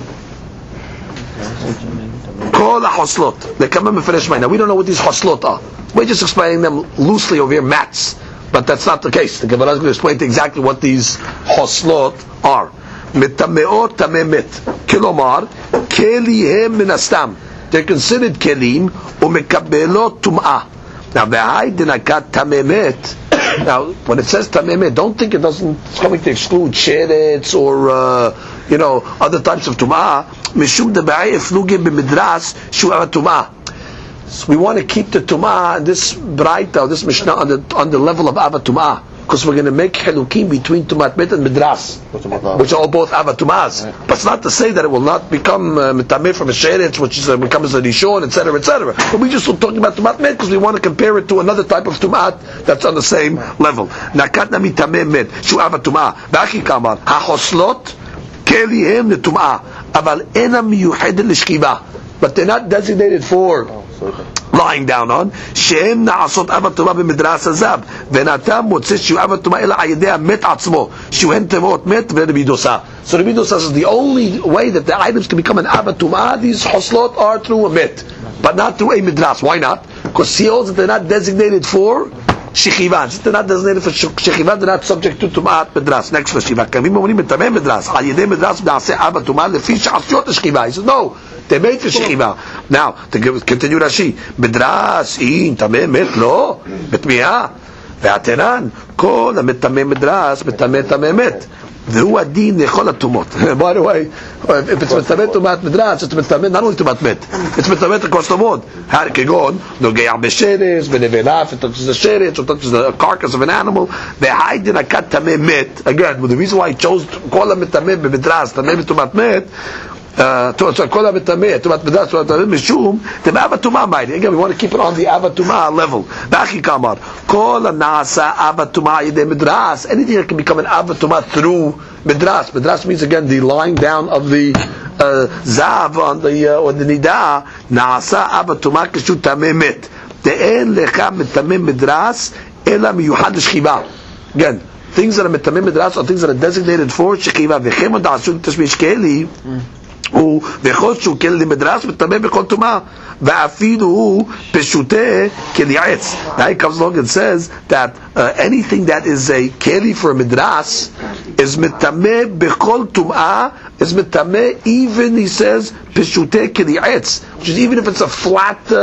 Speaker 2: Kol hoslot. They come and finish mine. Now we don't know what these hoslot are. We're just explaining them loosely over here, mats. But that's not the case. The Gemara is going to explain exactly what these hoslot are. Mitameot tamemet. Kilomar, kelihem minastam. They're considered kelim, umekabelot tum'ah. Now, be'ai dinakat tamemet. Now, when it says tamemet, don't think it doesn't, it's coming to exclude sheretz or, uh, you know, other types of tum'ah. Mishum de be'ai eflugim b'midras shu'ah tum'ah. So we want to keep the tum'ah, this braita, this mishnah, on the on the level of avat tum'ah, because we're going to make chelukim between tumat met and midras, which are all both avat tum'ahs. Right. But it's not to say that it will not become metameh uh, from a sheretz, which is uh, becomes a rishon, et cetera, et cetera. But we just were talking about tumat met because we want to compare it to another type of tumat that's on the same level. Nakat nami tameh met shu avat tum'ah. Ba'aki kamar hachoslot kelihem letum'ah, aval enam miyuched l'shkiva, but they're not designated for lying down on. She'em na'asot avat tumah b'midras hazab v'natam motzeh shu avat tumah ela ayidea met atzmo shuhen temot met v'rebidosa. So rebidosa is the only way that the items can become an avat tumah. These hoslot are through a met, but not through a midras. Why not? Because he holds that they're not designated for shechiva. Since they're not designated for shechiva, they're not subject to tumat midras. Next for shechiva. Kamim omrim metameh midras ayidea midras b'naseh avat tumah lefi she'ashiot shechiva. He says no. They made the shechiva. Now, to continue Rashi, Midras, in, tameh, met, lo, betmiah, ve'atenan, kol, metameh midras, metameh, tameh, met. V'hu adin lechol hatumot. By the way, if it's metameh tumat midras, it's metameh, not only tumat met, it's metameh across the board. Har kegon, nogeah b'sheretz, v'nevela, if it touches the sheretz, or touches the carcass of an animal, ve'hai din akat tameh met. Again, the reason why he chose to call him metameh b'midras, tameh tumat met, Uh, to so kol hametameh tumat midras tumat mishum the avatuma mighty. Again, we want to keep it on the avatuma level. Ba'chi kamar kol nasa avatuma yedei midras. Anything that can become an avatuma through midras. Midras means again the lying down of the uh, zav on the uh, or the nida. Nasa avatuma kishu tameh met. Te'en lecha metameh midras ela miyuhad l'shchiva. Again, things that are metameh midras are things that are designated for shechiva. V'chem da'asun tashmish keli. הוא וכל שהוא כלי מדרס מטמא בכל טומאה ואפילו הוא פשוטה כלי עץ. Now he comes along and says that uh, anything that is a keli for a midras is מטמא בכל טומאה, is מטמא even, he says, פשוטה כלי עץ, which is even if it's a flat uh,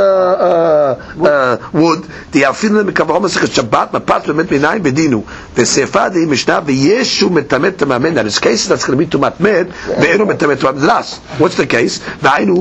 Speaker 2: uh, uh, wood. דאפילו מקברו מסכת שבת מפת באמת מיניים בדינו וספא דהי משנה וישו מטמא תמאמן. That is cases that's going to be טומאת מת ואינו מטמא טומאת מדרס. What's the case? והיינו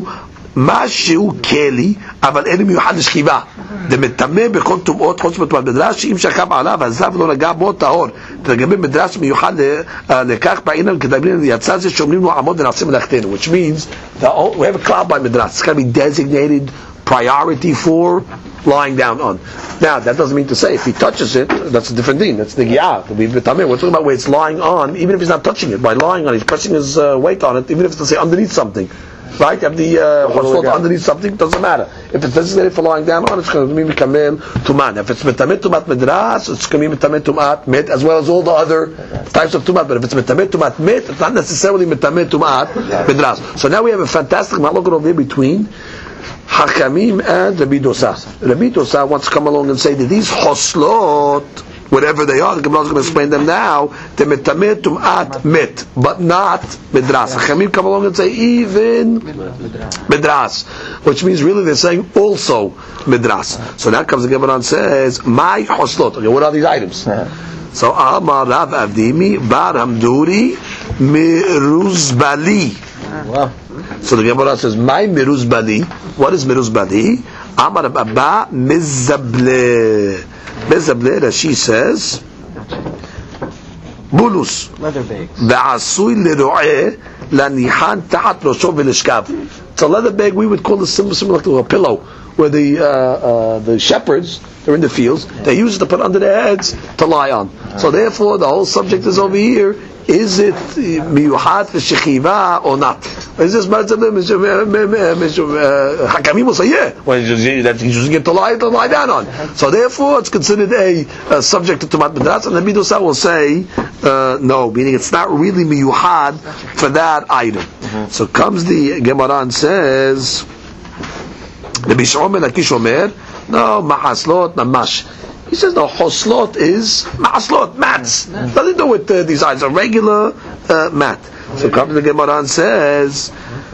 Speaker 2: משהו כלי, אבל אין מיוחד לשכיבה. דמטמא בכל טומאות חוץ מטומאת מדרס, שאם שכב עליו, הזב לא נגע בו טהור. לגבי מדרס מיוחד לכך, בעינם כדאמרים, יצא זה שאומרים לו עמוד ונעשה מלאכתנו, which means, that we have a cloud by מדרס. It's going to be designated priority for lying down on. Now, that doesn't mean to say if he touches it, that's a different thing. That's the giyah. We're talking about where it's lying on, even if he's not touching it. By lying on it, he's pressing his uh, weight on it, even if it's to say underneath something. Right? If the uh, underneath something, doesn't matter. If it's designated for lying down on, it's going to be mikamel tuman. If it's metameh tumat midras, it's going to be metameh tumat met, as well as all the other types of tumat. But if it's metameh tumat met, it's not necessarily metameh tumat midras. So now we have a fantastic malok over here between Hakamim and Rabbi Dosa. Rabbi Dosa wants to come along and say that these hoslot whatever they are. The Gemara is going to explain them now. The metameh tum'at mit, but not midras. Chachamim come along and say even midras, which means really they're saying also midras. So now comes the Gemara and says, my hoslot. Okay, what are these items? So Amar Rav Avdimi Bar Hamduri Miruzbali.
Speaker 3: Wow.
Speaker 2: So the Gemara says, my Miruzbali. What is Miruzbali? Amar Abba Mizable. Mizable, that she says, Bulus.
Speaker 3: Leather bags.
Speaker 2: Va'asui liru'eh lanihan tahat rosho v'lishkav. It's a leather bag we would call it similar, similar to a pillow, where the uh, uh, the shepherds, they're in the fields, they use it to put under their heads to lie on. So therefore, the whole subject is over here. Is it miyuhat v'shechiva or not? Is this Hakamim will say, yeah, well, that he's using it to lie, to lie down on. So therefore, it's considered a, a subject to Tumat Midras, and the Midosa will say, uh, no, meaning it's not really miyuhad for that item. Mm-hmm. So comes the Gemara and says, the Bishom and Akish Omer, no, mahaslot, namash. He says no, hoslot is mahaslot, mats. Nothing to do with uh, these items, a regular uh, mat. So comes the Gemara and says,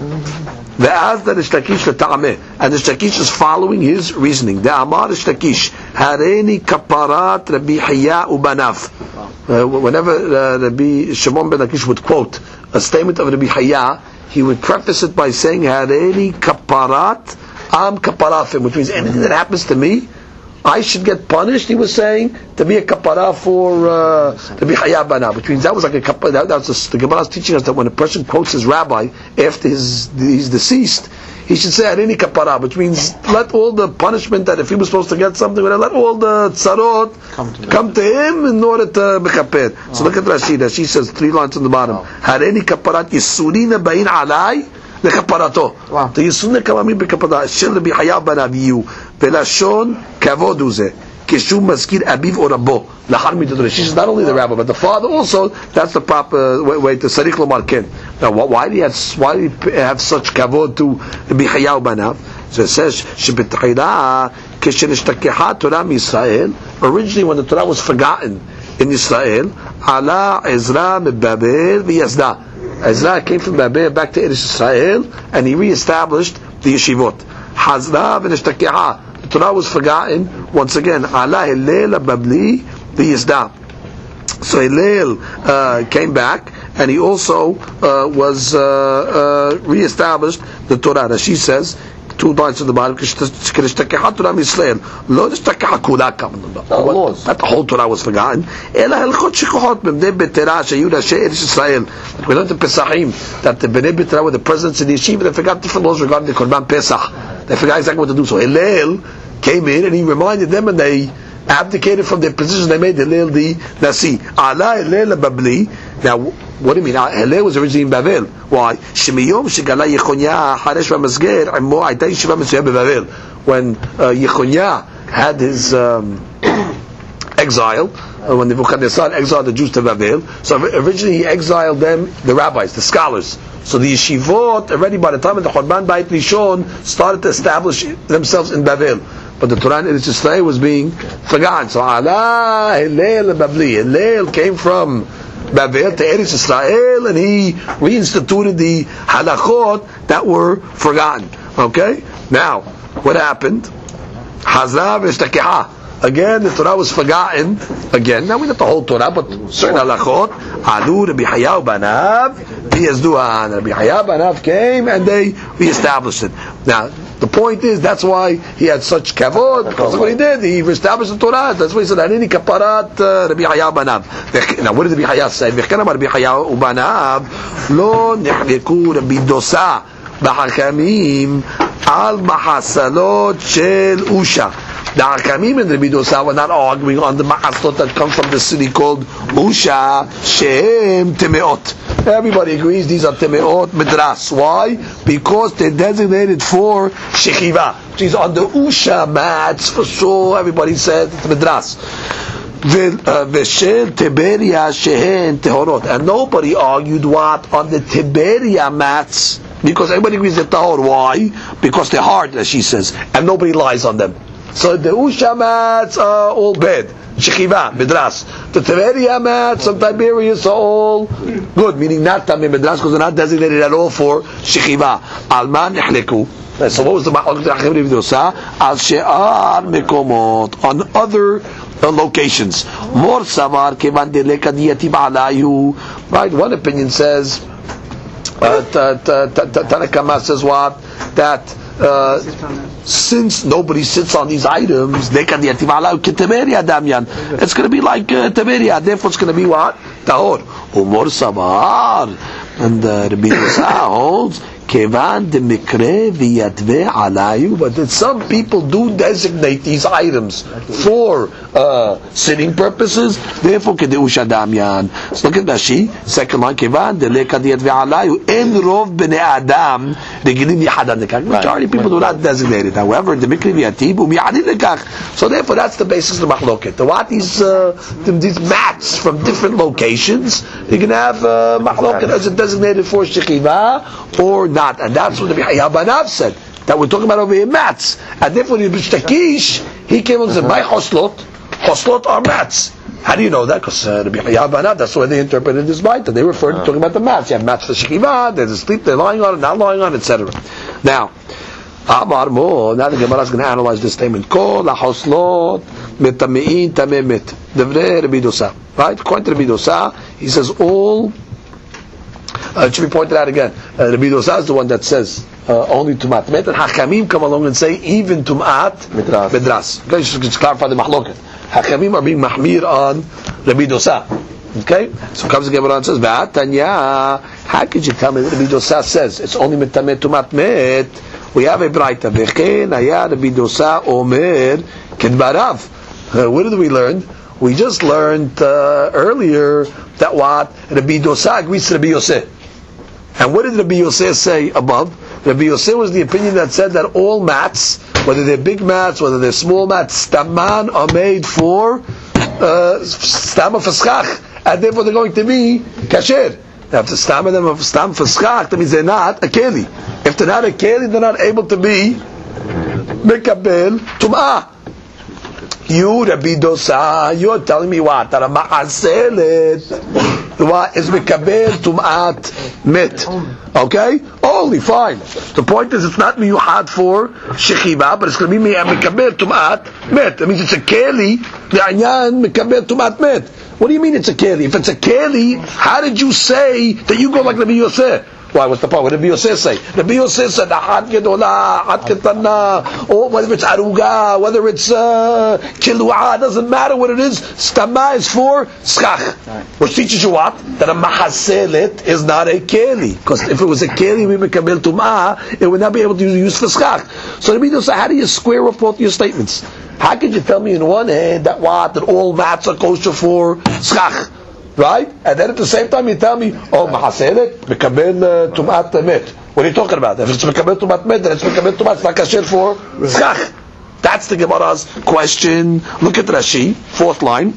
Speaker 2: Ve'az the Rishlakish l'ta'ameh, and the Rishlakish is following his reasoning. The Amar Rishlakish, Hareni kaparat Rabbi Hiya ubanav. Whenever uh, Rabbi Shimon ben Lakish would quote a statement of Rabbi Hiya, he would preface it by saying, Hareni kaparat am kaparafim, which means anything that happens to me, I should get punished. He was saying to be a kapara for uh, to be hayab bana, which means that was like a kapara. That, that's a, the Gemara is teaching us that when a person quotes his rabbi after his he's deceased, he should say any kapara, which means let all the punishment that if he was supposed to get something, let all the tzarot come to, come to him in order to mekaper. Oh. So look at Rashi. Rashi says three lines on the bottom. Hareni kaparat yisurina bain alai. לכפרתו. תייסון לקממים בכפרתה של רבי חייב בן אביהו ולשון כבוד הוא זה כשהוא מזכיר אביו או רבו לאחר מיתתו. She's not only the rabbi but the father also. That's the proper way, way to צריך לומר כן. Now why do you have, why do you have such כבוד to רבי חייב בניו? So it says שבתחילה כשנשתכחה תורה מישראל, originally when the Torah was forgotten in Israel, עלה עזרא מבבל ויסדה. Ezra came from Babel back to Eretz Israel, and he re-established the yeshivot. Hazra v'neshtakeha. The Torah was forgotten. Once again, Allah Hillel Babli v'yizda. So Hillel uh, came back, and he also uh, was uh, uh, re-established the Torah. Rashi says, two lines to the bottom, כשנשתכחה תורה מישראל, לא נשתכחה כולה כמה. Not the whole Torah was forgotten, אלא הלכות שכוחות בבני ביתרה שהיו ראשי ארץ ישראל. We learned in Pesachim that the Bnei B'Tera were the presidents in the yeshiva. They forgot different laws regarding the Korban Pesach. They forgot exactly what to do. So Hillel came in and he reminded them, and they abdicated from their positions. They made Hillel the Nasi. Allah Hillel Babli. Now, what do you mean? Hillel was originally in Babel. Why? Shemiyom shegala Yechonya haresh v'masger imo ayta yeshiva mesuyah b'Babel. When uh, Yechonya had his um, exile, uh, when Nebuchadnezzar exiled the Jews to Babel, so originally he exiled them, the rabbis, the scholars. So the yeshivot, already by the time of the Chorban Beit Rishon, started to establish themselves in Babel. But the Torah in Eretz Yisrael was being forgotten. So Allah Hillel Babli. Hillel came from Babel to Eretz Yisrael, and he reinstituted the halachot that were forgotten. Okay? Now, what happened? Hazra v'shtakeha. Again, the Torah was forgotten. Again, now we not the whole Torah, but certain halachot. Alu Rabbi Hayav banav v'yazduhan. Rabbi Hayav banav came and they reestablished it. Now, the point is, that's why he had such kavod, because of what he did. He reestablished the Torah. That's why he said, Anini kaparat Rabbi Hayav banav. Now, what did Rabbi Hayav say? V'chena Rabbi Hayav ubanav lo nechveku Rabbi Dosa b'hakamim al mahasalot shel Usha. The Hakamim and Rabbi Dosa were not arguing on the ma'aslot that come from the city called Usha, Shehem Temeot. Everybody agrees these are Temeot Midras. Why? Because they're designated for Shechiva. She's on the Usha mats for sure. Everybody said it's Midras. Veshel Tiberia Shehen Tehorot. And nobody argued what? On the Tiberia mats. Because everybody agrees they're Tahor. Why? Because they're hard, as she says. And nobody lies on them. So the Usha mats are all bad. Shechiva, Midras. The Tiberia mats of Tiberius are all good, meaning not Tamei Midras because they're not designated at all for Shechiva. Alman Nehleku. So what was the Ma'alok Rachim Rabbi Dosa? Al She'ar Mekomot, on other uh, locations. Mor Savar Kevan Deleka Diyatim Alayu. Right, one opinion says, uh, Tanakama says what? That Uh, since nobody sits on these items, it's going to be like uh, Tiberia. Therefore, it's going to be what? Tahor. Umor Sabar. And uh, Rabbi Dosa holds, Kevan de Mikre v'yadve alayu. But that some people do designate these items for uh, sitting purposes. Therefore, Kedeush Adamyan. So look at Rashi. Second line, Kevan de lekad yadve alayu. En rov b'nei Adam regilim yahadan lekach. Majority of people do not designate it. However, the Mikre v'yatib u'miyadin lekach. So therefore, that's the basis of the machloket. The what these uh, these mats from different locations, you can have uh, machloket as it designated for shechiva or not. And that's what the Banav said, that we're talking about over here mats. And therefore, the Bishtakish, he came and said, my hoslot, hoslot are mats. How do you know that? Because uh, the Banav, that's the way they interpreted this bite. They referred to talking about the mats. You have mats for shechiva, they're asleep, they're lying on it, not lying on it, et cetera. Now, Amar Mo, now the Gemara is going to analyze this statement. Kol ha-hoslot metamein tamemit. Devrei Rabbi Dosa. Right? According to Rabbi Dosa, he says all. Uh, it should be pointed out again. Uh, Rabbi Dosa is the one that says uh, only tumat met, and Hakamim come along and say even tumat midras. midras. Okay, just, just clarify the mahloket. Hakamim are being mahmir on Rabbi Dosa. Okay, so comes the Gemara and says, "Va'atanya, how could you tell me that Rabbi Dosa says it's only mitamet tumat met?" We have a braita. V'chein haya Rabbi Dosa omer kedbarav. What did we learn? We just learned uh, earlier that what Rabbi Dosa agrees to Rabbi Yosef. And what did Rabbi Yosef say above? Rabbi Yosef was the opinion that said that all mats, whether they're big mats, whether they're small mats, staman are made for uh, stama faschach, and therefore they're going to be kasher. Now, if the stama them of stam faschach, that means they're not a keli. If they're not a keli, they're not able to be mekabel tum'ah. You, Rabbi Dosa, you're telling me what? That a ma'aselet what is mekabel tum'at met. Okay? Only fine. The point is, it's not miyuhad for shechiva, but it's going to be mekabel tum'at met. That means it's a keli, le'anyan mekabel tum'at met. What do you mean it's a keli? If it's a keli, how did you say that you go like Rabbi Yosef? Why? What's the point? What did Rabbi Yosef say? Rabbi Yosef said, "Ahad gedola, ahad ketana," or whether it's aruga, whether it's uh, kilua, doesn't matter what it is. Stama is for schach, which teaches you what? That a mahaselet is not a keli, because if it was a keli, we mekabel tumah, it would not be able to use for schach. So Rabbi Yosef, how do you square up both your statements? How could you tell me in one hand that what that all mats are kosher for schach? Right? And then at the same time you tell me, oh, mahaselet, mekabel tumat met. What are you talking about? If it's mekabel tumat met, then it's mekabel tumat, it's not kasher for schach. That's the Gemara's question. Look at Rashi, fourth line.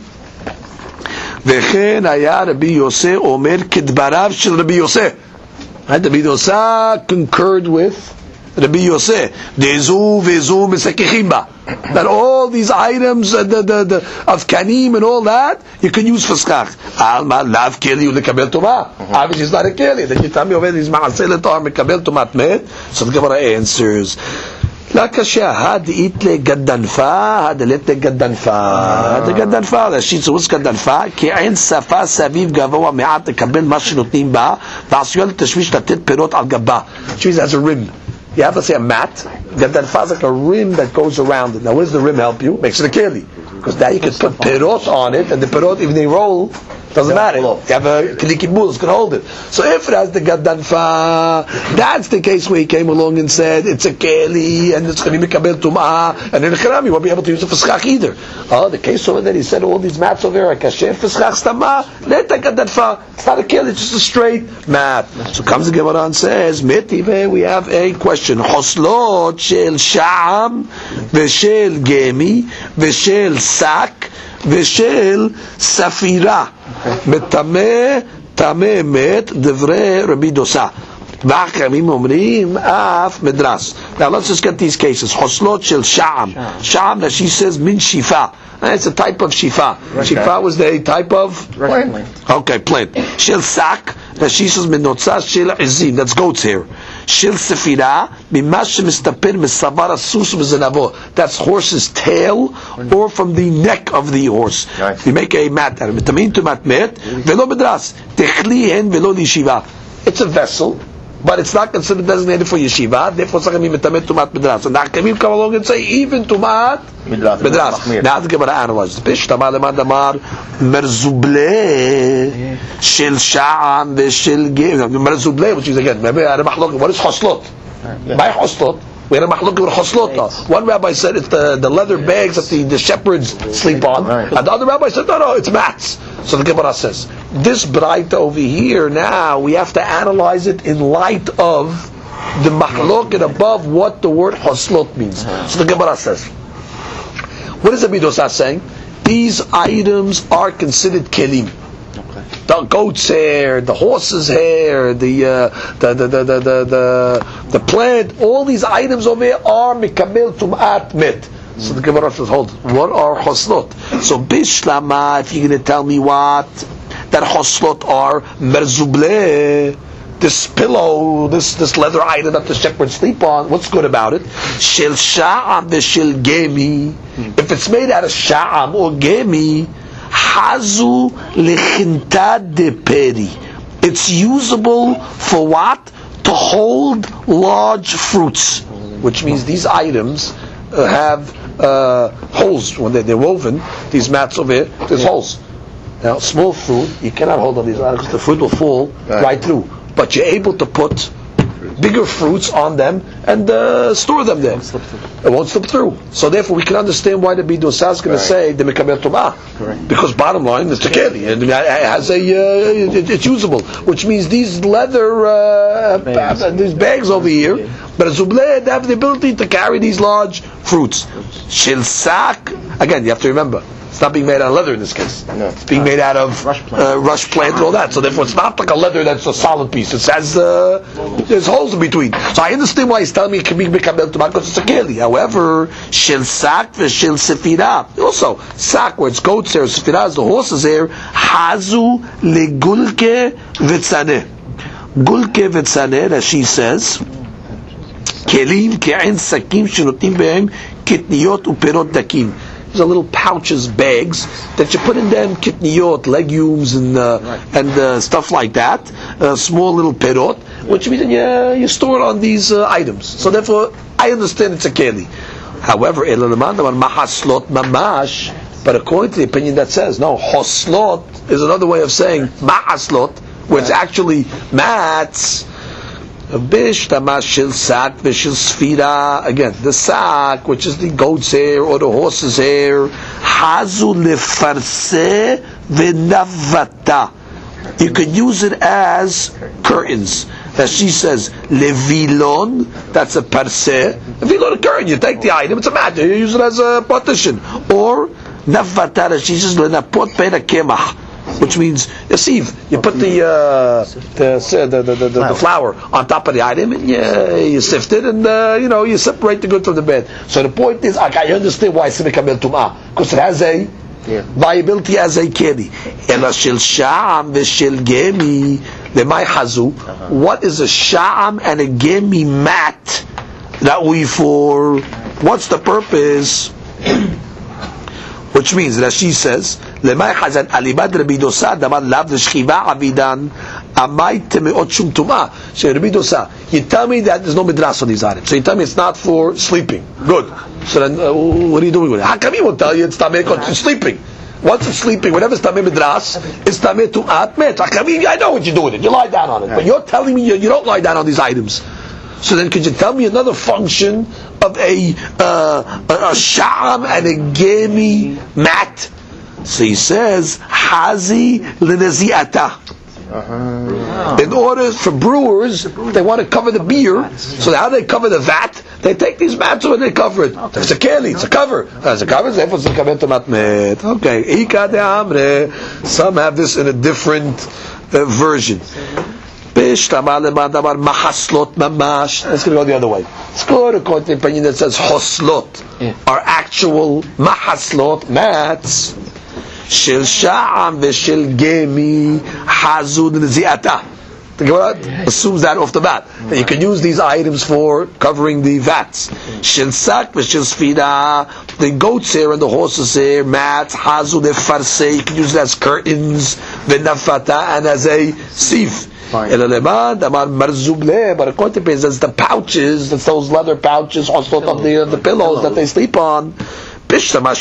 Speaker 2: V'chen haya Rabbi Yosef omer kedbarav shel Rabbi Yosef. Rabbi Dosa concurred with Rabbi Yosef. Dezu vezu mesakichim ba. That all these items uh, the, the, the, of kanim and all that you can use for schach. Alma lav keli ulekabel tuma. Obviously, it's not a keli. Then you tell me over these ma'aselet are mekabel tumat met. So the Gemara answers. La kasha had itle gaddanfa had letle gaddanfa. The gaddanfa the sheet was gaddanfa ki ein safa saviv gavoa me'at lekabel ma shenotnim ba v'asiyol tashvish latet perot al gabba. She has a rim. You have to say a mat. Gaddanfa is like a rim that goes around it. Now, where does the rim help you? Makes it a keli. Because now you can put perot on it, and the perot, even they roll, doesn't matter. You have a keliki bull that's going to hold it. So if it has the gaddanfa, that's the case where he came along and said it's a keli and it's going to be mekabel tumah, and in the Kharam you won't be able to use it for schach either. Oh, the case over there he said all these mats over there are kasher for schach stama. Let the gaddanfa. It's not a keli, it's just a straight mat. So comes the Gemara and says, Metive, we have a question. Hoslot shel sha'am v'shel gemi v'shel sak v'shel safira. Metame, tame met, devre Rabbi Dosa. והחכמים אומרים אף מדרס. Now let's just get these cases. חוסלות של שעם. שעם, that she says, min shifa. It's a type of shifa. Shifa was the type of
Speaker 3: plant.
Speaker 2: Okay, plant. Shel sak, that she says, min notza shel izim. That's goat's hair. Shel sefira, mimash mistaper misavar asus v'zenavo. That's horse's tail, or from the neck of the horse.
Speaker 3: Nice.
Speaker 2: You make a mat out of it. Tamin to mat met, velo bedras. Techli hen velo lishiva. It's a vessel, but it's not considered designated for yeshiva. Therefore, it's not going to be metamet tumat medras. So now, Kamim come along and say even tumat medras. Now the Gemara analyzes. Bish tamar leman damar merzuble shel sha'am v'shel gem. Merzuble, which is again, maybe I what is choslot? By choslot. We had a machlok with choslot. One rabbi said it's the, the leather bags that the, the shepherds sleep on, and the other rabbi said no, no, it's mats. So the Gemara says this braita over here. Now we have to analyze it in light of the machlok and above what the word choslot means. So the Gemara says, what is the Midosa saying? These items are considered kelim. The goat's hair, the horse's hair, the uh, the, the, the, the, the, the, the plant, all these items over here are mikabel tum'at met. So the Gemara says, hold, what are choslot? So bishlama, if you're going to tell me what, that choslot are merzuble, this pillow, this this leather item that the shepherds sleep on, what's good about it? Shel sha'am v'shel gemi. If it's made out of sha'am or gemi, Hazu lechinta de peri. It's usable for what? To hold large fruits, which means these items uh, have uh, holes when they're, they're woven. These mats over here, there's holes. Now, small fruit you cannot hold on these items because the fruit will fall right. right through. But you're able to put bigger fruits on them and uh, store them there. It won't slip through. So therefore, we can understand why the Bidosa is going to say the Mekabel Tumah, because bottom line, it's tekeli, and it has a uh, it, it's usable, which means these leather uh, bags. Uh, these bags over here, but zuble they have the ability to carry these large fruits. Shilsak, again, you have to remember. It's not being made out of leather in this case. No. It's being made out of rush plant. Uh, rush plant and all that. So therefore, it's not like a leather that's a solid piece. It has uh, there's holes in between. So I understand why he's telling me it can be mekabel tumah because it's a keli. However, shel sak v'shel sefira. Also, sak where it's goat's hair, sefira is the horse's hair. Hazu legulke v'tzaneh. Gulke v'tzaneh, as she says, kelim ke'en sakim shenotim behem kitniyot uperot dakim. These are little pouches, bags that you put in them kitniyot, legumes and uh, right. and uh, stuff like that. Uh, small little perot, which means you, you store it on these uh, items. So therefore, I understand it's a keli. However, mahaslot mamash. But according to the opinion that says no, hoslot is another way of saying mahaslot, where it's actually mats. Bish tamash shel sak v'shel sfira. Again, the sak, which is the goat's hair or the horse's hair, hazu lefarse v'navata. You could use it as curtains. As she says, levilon, that's a parse. If you go to curtain, you take the item, it's a mat, you use it as a partition. Or navata, as she says, lenapot pena kemach. Which means, you see, you put the, uh, the, the, the, the, the flour on top of the item, and you, you sift it, and uh, you know you separate the good from the bad. So the point is, I understand why it's mekabel tumah, because it has a yeah. viability as a keli. Ela shel sha'am v'shel gemi lemay hazu. What is a sha'am and a gemi mat that we for? What's the purpose? Which means that she says, "Lemay hazan alibad Rabbi Dosa damar lav l'shchiva avidan amay temeot shum tumah." So Rabbi Dosa, you tell me that there's no midras on these items. So you tell me it's not for sleeping. Good. So then, uh, what are you doing with it? How come he won't tell you it's tameh because it's sleeping? Once it's sleeping, whenever it's tameh midras, it's tameh tumat met. How come I know what you do with it? You lie down on it, but you're telling me you, you don't lie down on these items. So then, could you tell me another function of a uh, a, a sham and a gemi mat? So he says, hazi leneziata. Uh-huh. In order for brewers, they want to cover the beer. So how do they cover the vat? They take these mats and they cover it. Okay. It's a keli, it's a cover. It's a cover. It's a cover. Okay. Some have this in a different uh, version. Bishlama lemad amar mahaslot mamash. Let's go the other way. Let's go to according to the opinion that says hoslot
Speaker 3: Yeah.
Speaker 2: are actual mahaslot mats. Shel sha'am v'shel gemi hazud l'zi'ata. The Gemara assumes that off the bat. That you can use these items for covering the vats. Shel sak v'shel sfida. The goats here and the horses here, mats, hazud efarsei. You can use it as curtains, v'nafata, and as a sieve. But according to Bezos, the pouches, that's those leather pouches, also of the, the pillows that they sleep on. I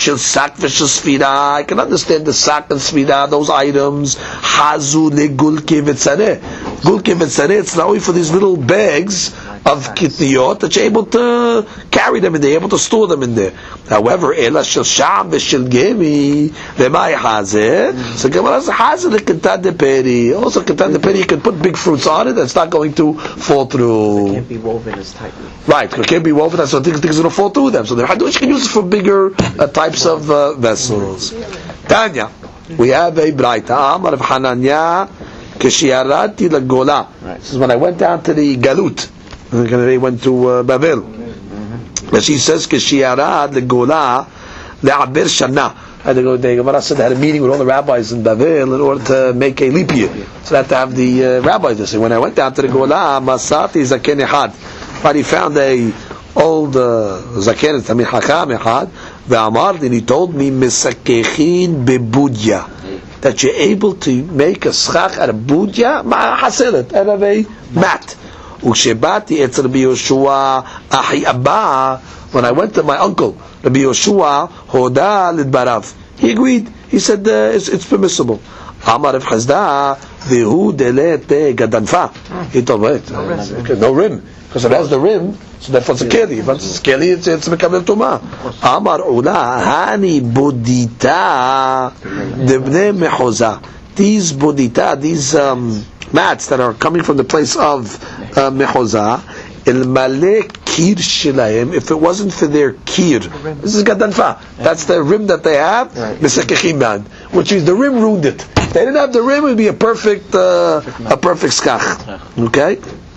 Speaker 2: can understand the sak and svida, those items. Hazu legulke v'tzareh. Gulke v'tzareh, it's not only for these little bags of kitniyot that you're able to carry them in there, able to store them in there. However, ela shel sham v'shel gemi v'mai hazeh. So Gemara says hazeh the ketan de peri. Also ketan de peri, you can put big fruits on it. It's not going to fall through.
Speaker 3: It can't be woven as tightly.
Speaker 2: Right, it can't be woven, so things, things are going to fall through them. So the hadush can use it for bigger uh, types of uh, vessels. Tanya, we have a braita. Amar of Hananya k'shiarati lagola. This is when I went down to the Galut. They went to uh, Babel. But she says k'shiarad lagola le'aber shana. The Gemara said they had a meeting with all the rabbis in Babel in order to make a leap year. So they had to have the uh, rabbis there. So when I went down to the Gola, Masati Zaken Echad. But he found a old uh, Zaken, Tamil Hakam Echad, Ve'amar, and he told me, Misakechin bebudya. That you're able to make a schach out of budya, hasilit, out of a mat. Ushebati etzer Rabbi Yoshua ahi abba. When I went to my uncle, Rabbi Yoshua, hoda lidbarav. He agreed. He said uh, it's, it's permissible. Amar of Chazda, vehu delete gadanfa. He told me, okay, no rim. Because if it has the rim, so therefore it's a keli. If it's a keli, it's, it's mekabel tumah. Amar ula, hani budita debne mechoza. These budita, these um, mats that are coming from the place of uh, mechoza, il male kir shilayim. If it wasn't for their kir, this is gadanfa. That's the rim that they have. Misakechim man, which is the rim ruined it. If they didn't have the rim, it would be a perfect, uh, a perfect skach. Okay.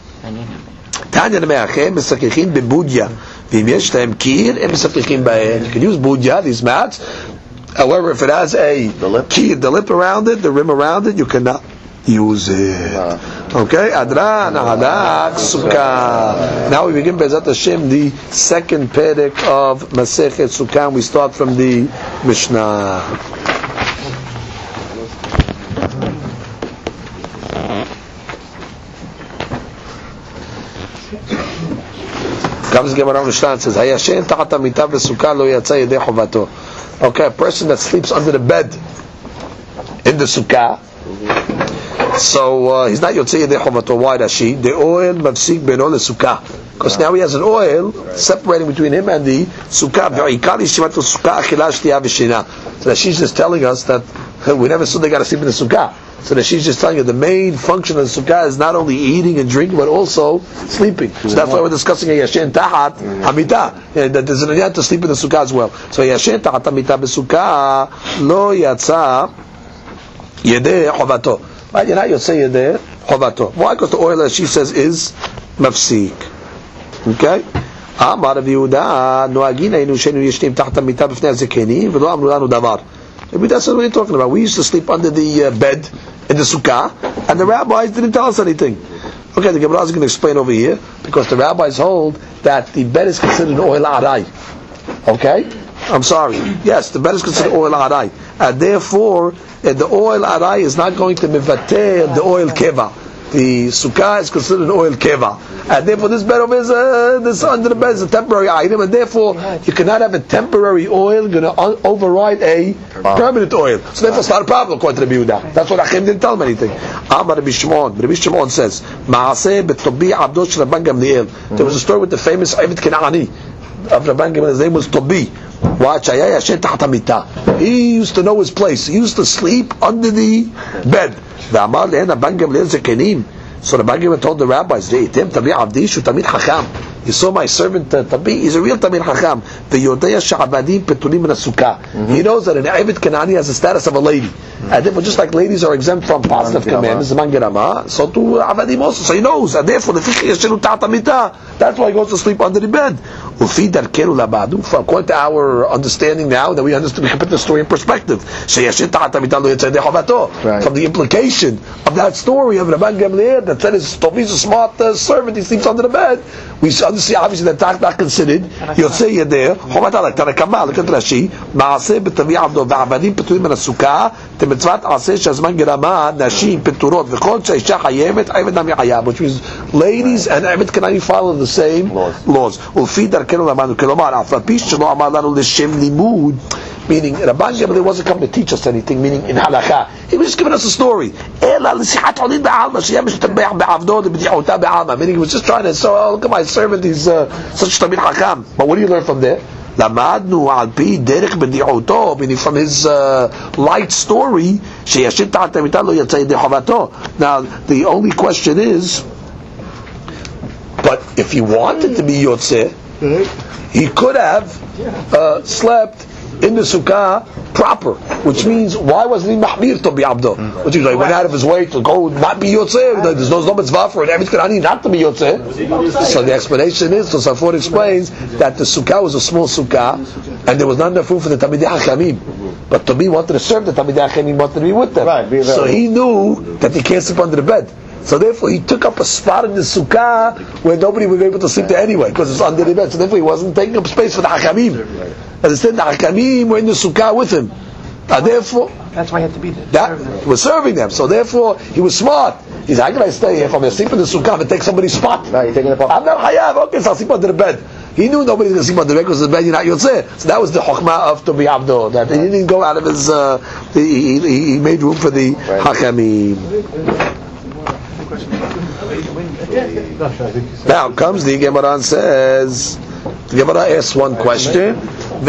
Speaker 2: Tanya nemeachem misakechim bebudya. V'im yesh lahem kir, em misakechim b'ehen. You can use budya, these mats. However, if it has a kir, the lip around it, the rim around it, you cannot use it. Okay? Adran, Hadak, Sukkah. Now we begin Bezat Hashem, the second perek of Masechet Sukkah. We start from the Mishnah. Comes Gemara Mishnah and says, Hayashen tachat hamita v'sukkah lo yatsa yedei chovato. Okay, a person that sleeps under the bed in the sukkah, so uh, he's not yotzei yedei chovato. Why does she? The oil mafsik beno lesukkah. Because now he has an oil separating between him and the sukkah. Ve'ikar yishivat sukkah achila shtiyah v'shina. So that she's just telling us that we never said they got to sleep in the sukkah. So that she's just telling you the main function of the sukkah is not only eating and drinking, but also sleeping. So that's why we're discussing a yashen tahat hamita. That there's an idea to sleep in the sukkah as well. So yashen tahat hamita b'sukkah lo yatsa yedei chovato. Right? You're not yotzei yedei chovato. Why? Because the oil, as she says, is mafsik. Okay? Amar Rav Yehuda noagin haynu shenu yeshnim tahat hamita b'fnei hazekenim v'lo amru lanu davar. Maybe that's what we're talking about. We used to sleep under the uh, bed in the sukkah, and the rabbis didn't tell us anything. Okay, the Gemara is going to explain over here, because the rabbis hold that the bed is considered oil arai. Okay? I'm sorry. Yes, the bed is considered oil arai. And therefore, uh, the oil arai is not going to mivateh the oil keva. The sukkah is considered oil keva. And therefore this bed over is uh, this under the bed is a temporary item, and therefore you cannot have a temporary oil going to un- override a permanent oil. So therefore it's not a problem according to Rabbi Yehuda. That's what Achim didn't tell him anything. Amar Rabbi Shimon. Rabbi Shimon says, Maaseh b'Tobi Abdot Shel Rabban Gamliel. There was a story with the famous Eved Kenani of Rabban Gamliel. His name was Tobi. Watch, he used to know his place. He used to sleep under the bed. So the Bagima told the rabbis, "Reitim tabi avdi shu tamid hacham." You saw my servant uh, Tabi, he's a real Tamid Chacham. The Yodea Sha'abadim Petulim in a Sukkah. He knows that an Eved Kanani has the status of a lady. Mm-hmm. And therefore, just like ladies are exempt from positive commandments, Mangirama, so to Avadim also. So he knows. And therefore, the Fiqh Yashenu Ta'ata Mita. That's why he goes to sleep under the bed. Ufi Darkeru Labadu. According to our understanding now, that we understand, we can put the story in perspective. Sheyashin Ta'ata Mita Lo Yetzei Dechovato. From the implication of that story of Rabban Gamliel that said his Tobi's a smart uh, servant, he sleeps under the bed. We see obviously that that's not considered. Yotzei Yedeh. Chomata like Tanakama. Look at Rashi. Maaseh b'tavi avdo v'avadim peturim in a sukkah. Temitzvat aseh shazman gerama nashim peturot v'chol sheisha chayevet ayvet nami chayav. Which means ladies and ayvet can only follow the same laws. laws. Ulfi darkenu lamanu kelomar afal pish shelo amar lanu l'shem limud. Meaning, Rabban Gamliel wasn't coming to teach us anything, meaning in halakha. He was just giving us a story. Meaning, he was just trying to say, oh, look at my servant, he's uh, such Tamid Chacham. But what do you learn from there? Meaning from his uh, light story, now, the only question is, but if he wanted to be Yotzeh, he could have uh, slept in the sukkah proper, which means why wasn't he mahmir to be abdo? Which means like went out of his way to go not be yotzeh. There's no mitzvah for it. Everything not to be yotzeh. So the explanation is, so Safor explains that the sukkah was a small sukkah, and there was not enough room for the Talmidei Chachamim. But Tobi wanted to serve the Talmidei Chachamim, wanted to be with them. Right, so he knew that he can't sleep under the bed. So therefore, he took up a spot in the sukkah where nobody would be able to sleep there anyway, because it's under the bed. So therefore, he wasn't taking up space for the Hakamim. And instead, the Hakamim were in the sukkah with him. And therefore,
Speaker 3: that's why he had to be there.
Speaker 2: That was serving them. So therefore, he was smart. He's like, how can I stay here? If I'm going to sleep in the sukkah and take somebody's spot,
Speaker 3: right, you're taking the
Speaker 2: I'm not chayav. Okay, so I'll sleep under the bed. He knew nobody's going to sleep under the bed because the bed you're not yotzeh. So that was the chokhmah of Tobi Abdo. That he didn't go out of his. Uh, he, he, he made room for the right. Hakamim. Now comes the Gemara and says, the Gemara asks one question.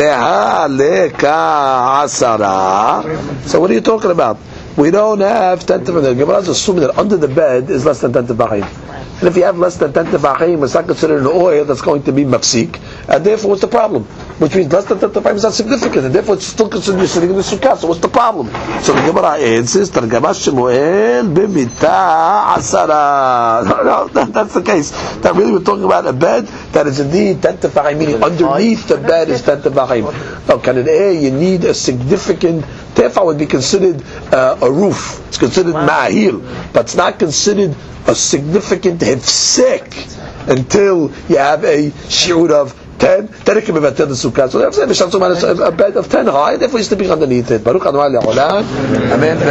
Speaker 2: So what are you talking about? We don't have ten tefachim. The Gemara is assuming that under the bed is less than ten tefachim. And if you have less than ten tefachim, it's not considered an oil that's going to be mafsik. And therefore, what's the problem? Which means less than ten tefachim is not significant, and therefore it's still considered you're sitting in the sukkah. So what's the problem? So the Gemara answers, Targama Shemuel b'mita asara. No, that, that's the case. That really we're talking about a bed that is indeed ten tefachim, meaning underneath the bed is ten tefachim. Now, can it air? You need a significant. Tefah would be considered uh, a roof. It's considered ma'ahil, but it's not considered a significant hefsek until you have a shi'ud of ten. Then it can be about ten the sukkah. So therefore, a bed of ten high. Therefore, you're sleeping underneath it. Baruch Adonai le'olam. Amen.